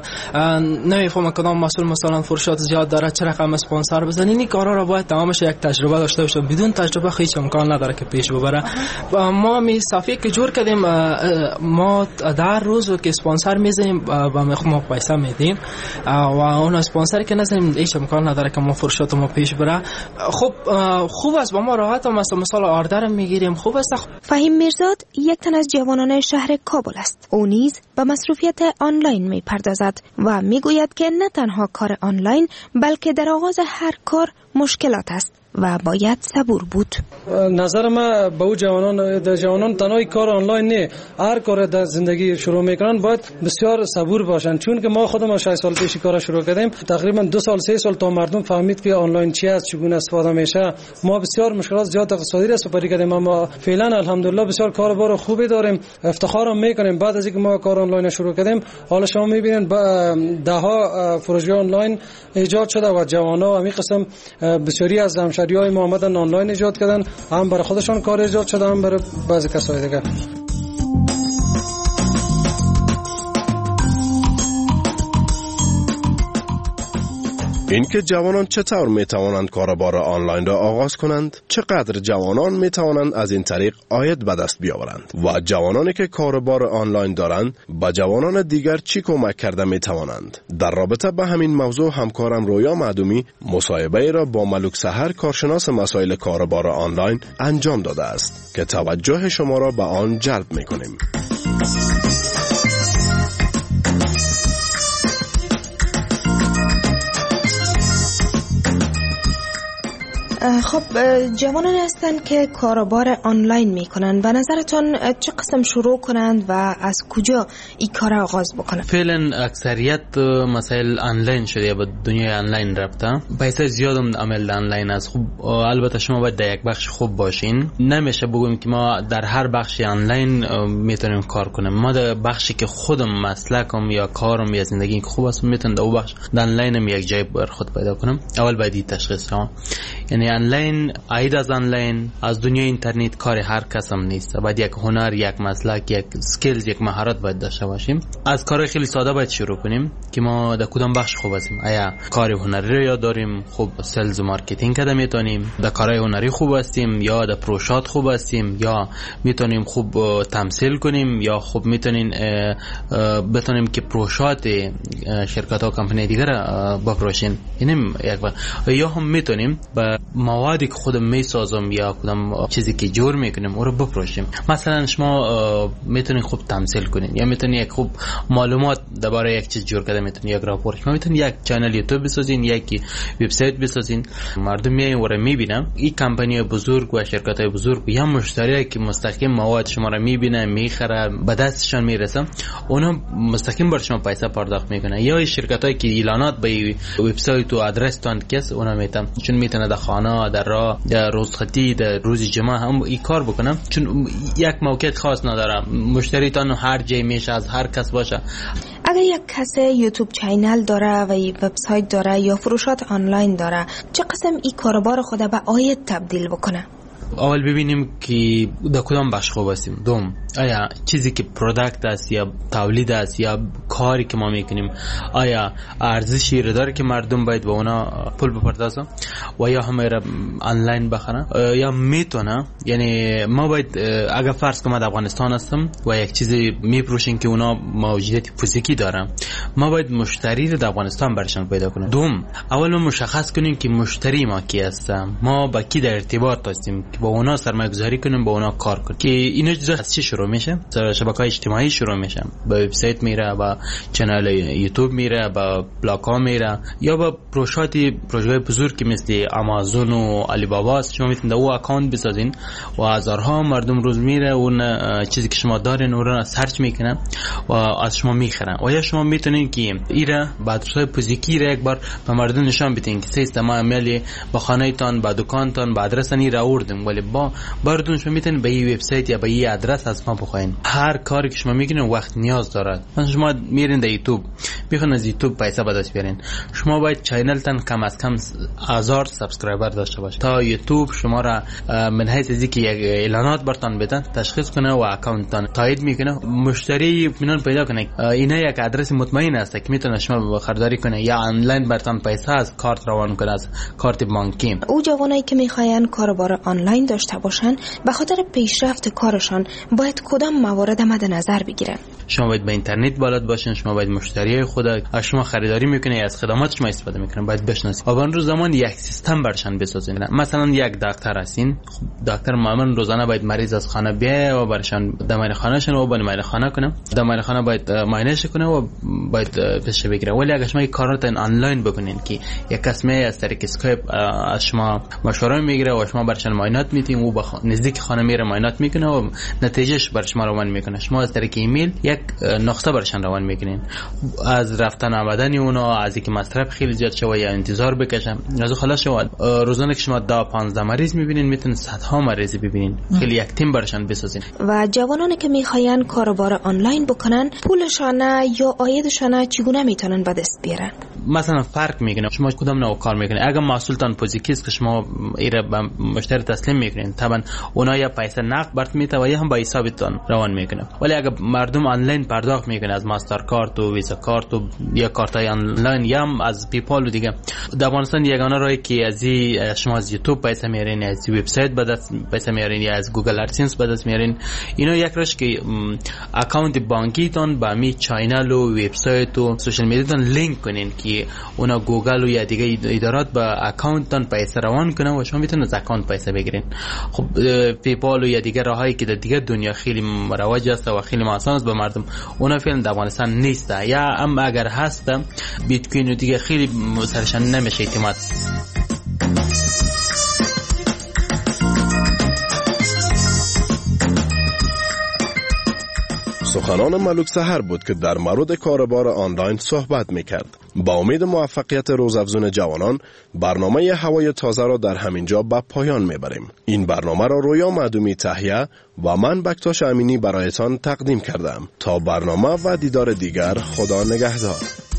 نمیفهمه کدام مسئول مثلا فروشات زیاد داره چه رقم اسپانسر بزنه. این کارا رو باید تمامش یک تجربه داشته باشه. بدون تجربه هیچ امکان نداره که پیش ببره. ما می صفی که جور کردیم، ما در روز که اسپانسر میزنیم با ما پیسه میدیم و اون اسپانسر که نزنیم هیچ امکان نداره که ما فروشات ما پیش بره. خب خوب است با ما راحت هم است. مثلا آردر میگیریم خوب است. فهیم میرزاد یک تن از جوانان شهر کابل است. او نیز به مصروفیت آنلاین میپردازد و میگوید که نه تنها کار آنلاین بلکه در آغاز هر کار مشکلات است و باید صبور بود. نظر ما به جوانان تنهای کار آنلاین نه، هر کار در زندگی شروع میکنن باید بسیار صبور باشن. چون که ما خودم 6 سال پیش کار شروع کردیم، تقریبا 2 سال 3 سال تا مردم فهمید که آنلاین چی است، چگونه استفاده میشه. ما بسیار مشکلات زیاد اقتصادی را سپری کردیم، اما فعلا الحمدلله بسیار کاربار خوبی داریم. افتخار میکنیم بعد از اینکه ما کار آنلاین شروع کردیم. حالا شما میبینید ده ها فروشگاه آنلاین ایجاد شده و جوانا همین قسم بسیاری از همشهریای ما آمدن آنلاین ایجاد کردن، هم برای خودشان کار ایجاد شده هم برای بعضی کسای دیگه. اینکه جوانان چطور می توانند کاربار آنلاین را آغاز کنند، چقدر جوانان می توانند از این طریق عاید به دست بیاورند و جوانانی که کاربار آنلاین دارند به جوانان دیگر چی کمک کرده می توانند. در رابطه با همین موضوع همکارم رویا معدومی مصاحبه را با ملک سحر کارشناس مسائل کاربار آنلاین انجام داده است که توجه شما را به آن جلب می کنیم. خب جوانان هستند که کاروبار آنلاین میکنن، به نظرتون چه قسم شروع کنند و از کجا این کار آغاز بکنن؟ فعلا اکثریت مسائل آنلاین شده، به دنیای آنلاین رفته، پیسه زیادم عمل آنلاین است. خب البته شما باید در یک بخش خوب باشین، نمیشه بگیم که ما در هر بخش آنلاین میتونیم کار کنیم. ما در بخشی که خودم مسلکم یا کارم یا زندگی که خوب است میتونم در اون بخش آنلاینم یک جای بر خود پیدا کنم. اول باید تشخیص ها، یعنی آنلاین عید از آنلاین از دنیای اینترنت کار هر کس هم نیست. باید یک هنر، یک مسلک، یک سکیلز، یک مهارت باید داشته باشیم. از کار خیلی ساده باید شروع کنیم که ما در کدام بخش خوب هستیم. آیا کار هنری رو یاد داریم، خوب سلز و مارکتینگ کده میتونیم، در کارهای هنری خوب هستیم، یا در پروژات خوب هستیم، یا میتونیم خوب تمثیل کنیم، یا خوب میتونیم بتونیم که پروژات شرکت ها کمپانی دیگر بفروشیم. اینم یک یا هم میتونیم با موادی که خودم میسازم یا کدام چیزی که جور میکنیم اون رو بفروشیم. مثلا شما میتونید خوب تمثیل کنین، یا میتونید یک خوب معلومات درباره یک چیز جور کرده میتونید یک راپورت، شما میتونید یک کانال یوتیوب بسازین، یک وبسایت بسازین، مردم میایین و رو میبینن. این کمپانی بزرگ و شرکت های بزرگ یا مشتری که مستقیم مواد شما رو میبینه، میخره، به دستشان میرسه، اونا مستقیم بر شما پیسه پرداخت میکنه. یا شرکت هایی که اعلانات به وبسایت و آدرس تان کس اونا میتونن، چون میتونه در خانه، در راه، در روزخطی، در روز جمعه هم این کار بکنم، چون یک موقعیت خاص نداره. مشتری تان هر جای میشه، از هر کس باشه. اگر یک کس یوتیوب چینل داره و وبسایت داره یا فروشات آنلاین داره، چه قسم این کاروبار خود به عاید تبدیل بکنه؟ اول ببینیم که در کدام بخش خوب هستیم. دوم، آیا چیزی که پروداکت است یا تولید است یا کاری که ما میکنیم آیا ارزشی رو داره که مردم باید به اونا پول بپردازن و یا همه را آنلاین بخرن، یا میتونه. یعنی ما باید اگر فرض کنم در افغانستان هستم و یک چیزی میپروشیم که اونا موجودیت فیزیکی دارن، ما باید مشتری رو در افغانستان برشان پیدا کنیم. دوم، اول ما مشخص کنیم که مشتری ما کی هست، ما با کی در ارتباط هستیم که با اونا سرمایه‌گذاری کنیم، با اونا کار کنیم. که اینا از چی شروع میشه؟ شبکه‌های اجتماعی شروع میشه، با وبسایت میره، با کانال یوتیوب میره، با بلاگ ها میره، یا با پروژه‌های بزرگی مثل آمازون و علی بابا است. شما میتونید او اکانت بسازین و هزارها مردم روز میره اون چیزی که شما دارین اون رو سرچ میکنن و از شما میخرن. و یا شما میتونین که ایرا با ادرس‌های فیزیکی را یک بار به مردم نشان بدین که سیستم عملی با خانه تان، با دکان تان، با آدرس نی را آوردیم، ولی با بردون شما میتونین به این وبسایت یا به این آدرس از ما بخواین. هر کاری که شما میکنین وقت نیاز داره. مثلا شما میرین در یوتیوب، میخواین از یوتیوب پیسه به دست بیارین، شما باید چینل تان کم از کم 1000 سابسکرایبر داشته باشه تا یوتیوب شما را من حیث از اینکه یک اعلانات برتان بدن تشخیص کنه و اکانت تان تایید میکنه، مشتری اطمینان پیدا کنه. اینا یک آدرس مطمئن است که میتونه شما خریداری کنه یا آنلاین برتان پیسه از کارت روان کنه، از کارت بانکی. او جوانایی که میخواین کاروبار آنلاین داشته باشن به خاطر پیشرفت کارشان باید کدام موارد مد نظر بگیرن؟ شما باید به اینترنت بلد باشین، شما باید مشتری خود از شما خریداری میکنه یا از خدمات شما استفاده میکنه باید بشناسید. و اون زمان یک سیستم برشان بسازین. مثلا یک دکتر هستین، دکتر معمولا روزانه باید مریض از خانه بیایه و برشان دمای خانهشون و باید خانه کنه، دمای خانه باید معاینهش کنه و باید پیش بگیره. ولی اگه شما این کارات آنلاین بکنین که یک کس می از طریق اسکایپ از شما مشوره میگیره و شما برشان معاینات میتین و نزدیک خانه میره معاینات میکنه و نتیجهش بر شما روان میکنه. شما از طریق ایمیل یک نقطه برشان روان میکنین. از رفتن آمدن اونا، از اینکه مصرف خیلی زیاد شوه یا انتظار بکشن، از خلاص شما روزانه که شما 10-15 مریض میبینین میتونین صدها مریض ببینین. خیلی یک تیم برشان بسازین. و جوانانی که میخواین کاروبار آنلاین بکنن، پولشان یا عایدشان چگونه میتونن به دست بیارن؟ مثلا فرق میکنه شما کدام نوع کار میکنین. اگه محصولتان فیزیکی که شما ایره به مشتری تسلیم میکنین، طبعا اونا یا پیسه نقد برات میته و یا هم با حسابتون روان میکنه. ولی اگه مردم آنلاین پرداخت میکنه از ماستر کارت و ویزا کارت و یا کارتای آنلاین یا هم از پیپال و دیگه، در افغانستان یگانه راهی که از شما از یوتیوب پیسه میارین، از وبسایت به دست پیسه میارین یا از گوگل ادسنس به دست میارین. اینا یک راهش که اکانت بانکیتون با می چینل و وبسایت و سوشال میدیاتون لینک کنین که اونا گوگل و یا دیگه ادارات با اکانتتون پیسه روان کنن و شما میتونید از اکانت پیسه بگیرین. خب پیپال و یا دیگه راهایی که در دیگه دنیا خیلی مروج است و خیلی آسان است به مردم، اونا فعلا در افغانستان نیست. یا اما اگر هست بیت کوین و دیگه خیلی سرشان نمیشه اعتماد. سخنان ملک سحر بود که در مورد کاربار آنلاین صحبت میکرد. با امید موفقیت روزافزون جوانان، برنامه هوای تازه را در همینجا به پایان میبریم. این برنامه را رویا معدومی تهیه و من بکتاش امینی برایتان تقدیم کردم. تا برنامه و دیدار دیگر، خدا نگهدار.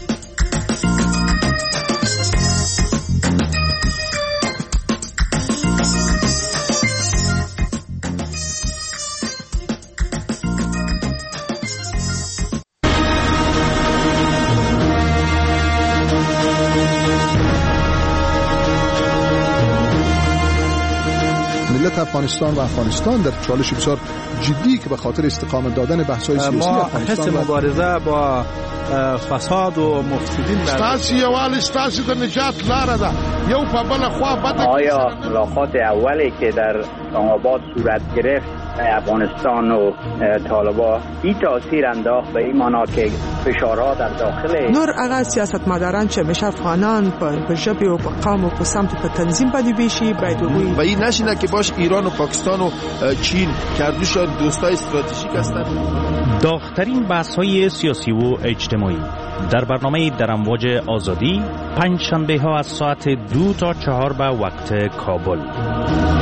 ملت افغانستان و افغانستان در چالش بسیار جدی که به خاطر استقامت دادن بحث‌های سیاسی افغانستان ما مبارزه با فساد و مفسدین ستاسو یوال ستاسو د نجات لاره ده. یو په بل خوا بده. آیا ملاقات اولی که در اسلام‌آباد صورت گرفت افغانستان و طالبان این تاثیر انداخت به این معنا که فشارها در داخل نور هغه سیاستمداران چې همیشه افغانان په ژبې او په قوم او په سمت په تنظیم باندې بیشي باید وي و این نشینه که باش ایران و پاکستان و چین کردوشان دوستای استراتژیک هستند. داغ‌ترین بحث‌های سیاسی و اجتماعی در برنامه در امواج آزادی، پنج شنبه ها از ساعت 2 تا 4 به وقت کابل.